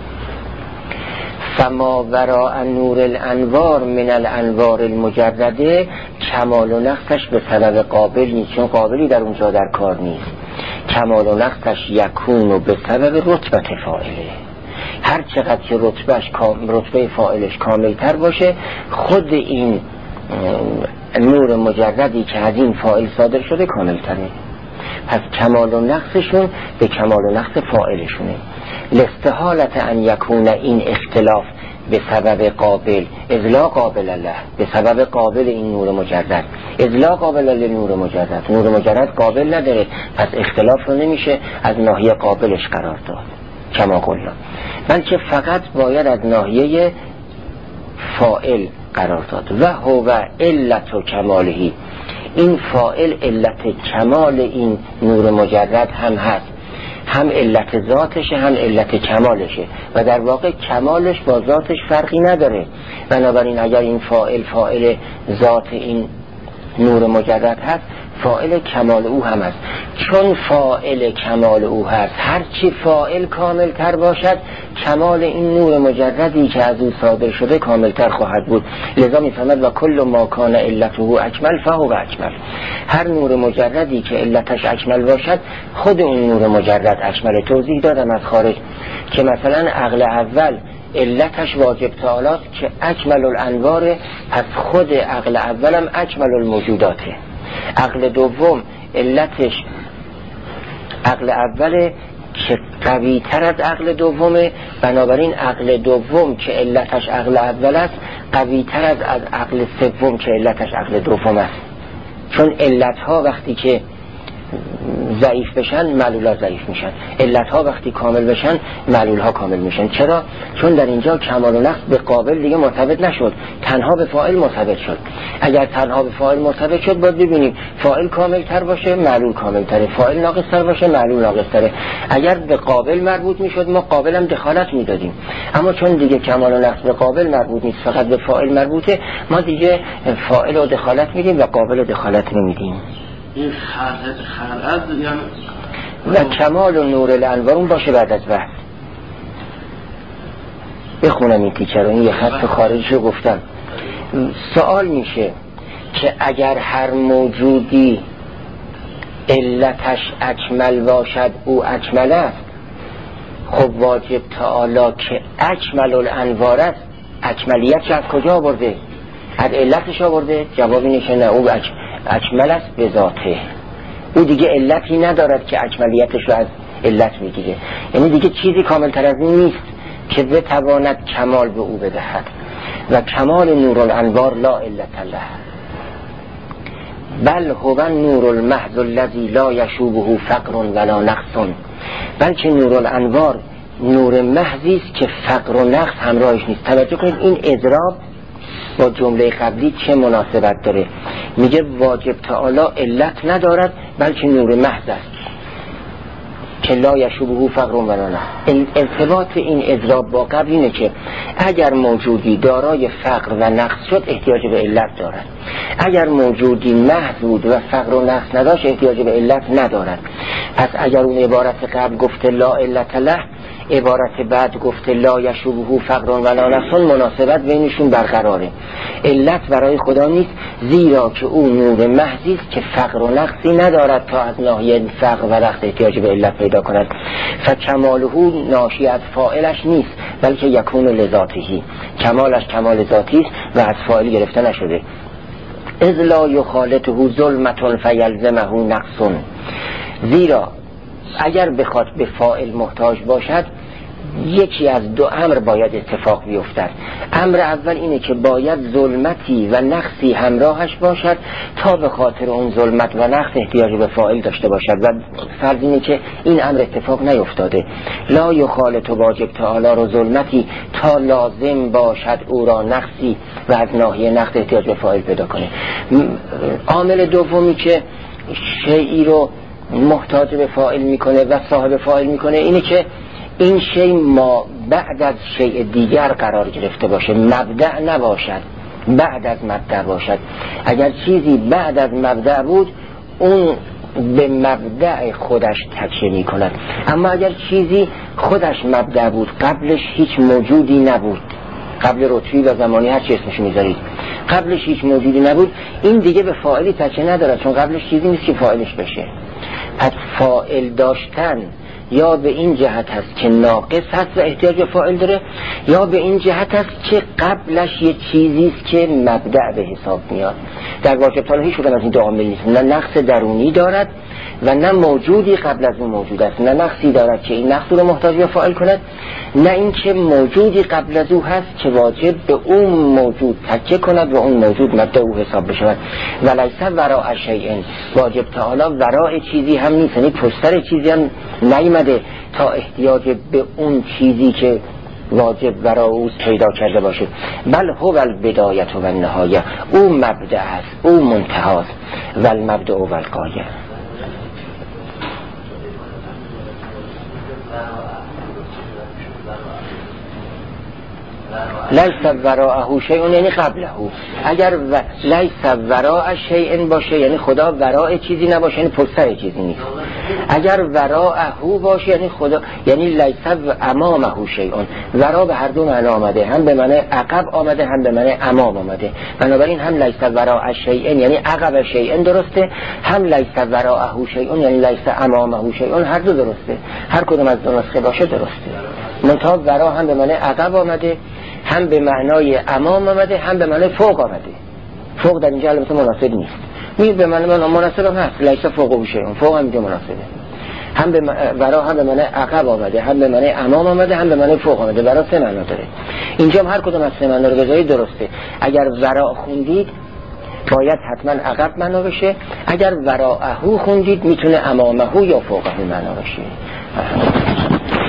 فما وراء نور الانوار من الانوار المجرده کمال و نقصش به سبب قابل نیست، چون قابلی در اونجا در کار نیست. کمال و نقصش یکون و به سبب رتبت فاعله، هر چقدر که رتبهش رتبه فاعلش کاملتر باشه، خود این نور مجردی که از این فاعل صادر شده کاملتره. پس کمال و نقصشون به کمال و نقص فاعلشونه. لاستحالت ان یکون این اختلاف به سبب قابل اذ لا قابل له، به سبب قابل این نور مجرد اذ لا قابل له نور مجرد، نور مجرد قابل نداره، پس اختلاف رو نمیشه از ناحیه قابلش قرار داد کما قلنا، بلکه فقط باید از ناحیه فاعل قرار داد. و هو علت و کمالهی، این فاعل علت کمال این نور مجرد هم هست، هم علت ذاتشه هم علت کمالشه، و در واقع کمالش با ذاتش فرقی نداره. بنابراین اگر این فاعل فاعل ذات این نور مجرد هست، فاعل کمال او هم هست. چون فاعل کمال او هست، هرچی فاعل کامل تر باشد، کمال این نور مجردی که از او صادر شده کامل تر خواهد بود. لذا می فرماید و کل ما کان علته اکمل فهو اکمل، هر نور مجردی که علتش اکمل باشد، خود اون نور مجرد اکمل. توضیح دادم از خارج که مثلا عقل اول علتش واجب تعالی که اکمل الانوار، پس خود عقل اولم اکمل الموجوداته. عقل دوم علتش عقل اوله که قوی تر از عقل دومه، بنابراین عقل دوم که علتش عقل اول است قوی تر از عقل سوم که علتش عقل دوم است. چون علتها وقتی که ضعیف بشن معلولها ضعیف میشن، علتها وقتی کامل بشن معلولها کامل میشن. چرا؟ چون در اینجا کمال و نقص به قابل دیگه مرتبط نشد، تنها به فاعل مرتبط شد. اگر تنها به فاعل مرتبط شد باید ببینیم فاعل کامل تر باشه معلول کامل تره، فاعل ناقص تر باشه معلول ناقص تره. اگر به قابل مربوط میشد ما قابل هم دخالت میدادیم، اما چون دیگه کمال و نقص به قابل مربوط نیست، فقط به فاعل مربوطه، ما دیگه فاعل رو دخالت میدیم و قابل رو دخالت نمیدیم. این خرد یعنی و کمال و نور الانوار اون باشه بعد از بحث. بخونم این تیکه رو، این یه خط خارجی رو گفتم. سوال میشه که اگر هر موجودی علتش اکمل باشد او اکمل است، خب واجب تعالی که اکمل الانوار است، اکملیتش از کجا آورده؟ از علتش آورده؟ جوابی نشه نه، او اکمل اکمل است به ذاته، او دیگه علتی ندارد که اکملیتش رو از علت میگیره، یعنی دیگه چیزی کامل تر از این نیست که بتواند کمال به او بدهد. و کمال نور الانوار لا علت له، بل هو نور المحض الذی لا یشوبه فقر ولا نقص، بلکه نور الانوار نور محضی است که فقر و نقص همراهش نیست. توجه کنید این اضراب با جمله قبلی چه مناسبت داره. میگه واجب تعالی علت ندارد بلکه نور محض است که لا یشوبه فقر ولا نقص. ارتباط این اضراب با قبل اینه که اگر موجودی دارای فقر و نقص شد احتیاج به علت دارد، اگر موجودی محض بود و فقر و نقص نداشت احتیاج به علت ندارد. پس اگر اون عبارت قبل گفته لا علت له، عبارت بعد گفته لا یشوبه فقر ولا نقص، مناسبت بینشون برقراره. علت برای خدا نیست، زیرا که او نور محضی است که فقر و نقصی ندارد تا از ناحیه فقر و نقص احتیاج به علت پیدا کند. فکماله ناشی از فاعلش نیست بلکه یکون لذاتهی، کمالش کمال ذاتی است و از فاعل گرفته نشده. اذ لا یخالطه ظلمة فیلزمه نقص، زیرا اگر بخواد به فاعل محتاج باشد یکی از دو امر باید اتفاق بیفتد. امر اول اینه که باید ظلمتی و نقصی همراهش باشد تا به خاطر اون ظلمت و نقص احتیاج به فاعل داشته باشد، و فرض اینه که این امر اتفاق نیفتاده. لا یخالط واجب تعالی رو ظلمتی تا لازم باشد او را نقصی و از ناحیه نقص احتیاج به فاعل پیدا کنه. عامل دومی که شیئی رو محتاج به فاعل میکنه و صاحب فاعل میکنه اینه که این شی ما بعد از شیء دیگر قرار گرفته باشه، مبدأ نباشد، بعد از مبدأ باشد. اگر چیزی بعد از مبدأ بود اون به مبدأ خودش تکیه می کند، اما اگر چیزی خودش مبدأ بود، قبلش هیچ موجودی نبود، قبل رتبی و زمانی هر چی اسمش میذارید، قبلش هیچ موجودی نبود، این دیگه به فاعلی تکیه ندارد، چون قبلش چیزی نیست که فاعلش بشه. پس فاعل داشتن یا به این جهت هست که ناقص هست و احتیاج به فاعل داره، یا به این جهت هست که قبلش یه چیزی است که مبدأ به حساب میاد. در واجب طالب هیچ کدام از این دو عامل نیست، نه نقص درونی دارد و نه موجودی قبل از اون موجود است، نه نقصی دارد که این نقص رو محتاج به فاعل کند، نه اینکه موجودی قبل از او هست که واجب به اون موجود تکیه کند و اون موجود مبدأ او حساب بشود. ولیس وراء شیء، واجب تعالی وراء چیزی هم نیست، یعنی پشت چیزی هم نیامده تا احتیاج به اون چیزی که واجب برای او پیدا کرده باشه، بل هو البدایت و النهایه، او مبدأ است، او منتهی است، و المبدأ و الغایه. لیس وراءه شیء یعنی قبله، اگر و... لیس وراء شیء باشه یعنی خدا وراء چیزی نباشه، یعنی پشت سر چیزی نیست. اگر وراءه باشه یعنی خدا، یعنی لیس امامه شیء، ورا به هر دو معنی آمده، هم به معنی عقب آمده هم به معنی امام آمده، بنابراین هم لیس وراء شیء یعنی عقب شیء درسته، هم لیس وراءه شیء یعنی لیس امامه شیء، هر دو درسته، هر کدوم از دو نسخه باشه درسته. منتها ورا هم به معنی عقب آمده، هم به معنای امام آمده، هم به معنای فوق آمده. فوق در اینجا البته مناسب نیست، نیست به معنی مناسب هم هست، لیس فوق شیء، فوق هم اینجا مناسبه. هم به ورا هم به معنی عقب آمده، هم به معنی امام آمده، هم به معنی فوق آمده، ورا سه معنا داره. اینجا هم هر کدوم از سه معنا رو بذارید درسته. اگر ورا خوندید باید حتما عقب معنا بشه، اگر وراءه خوندید میتونه امامه یا فوقه معنا بشه.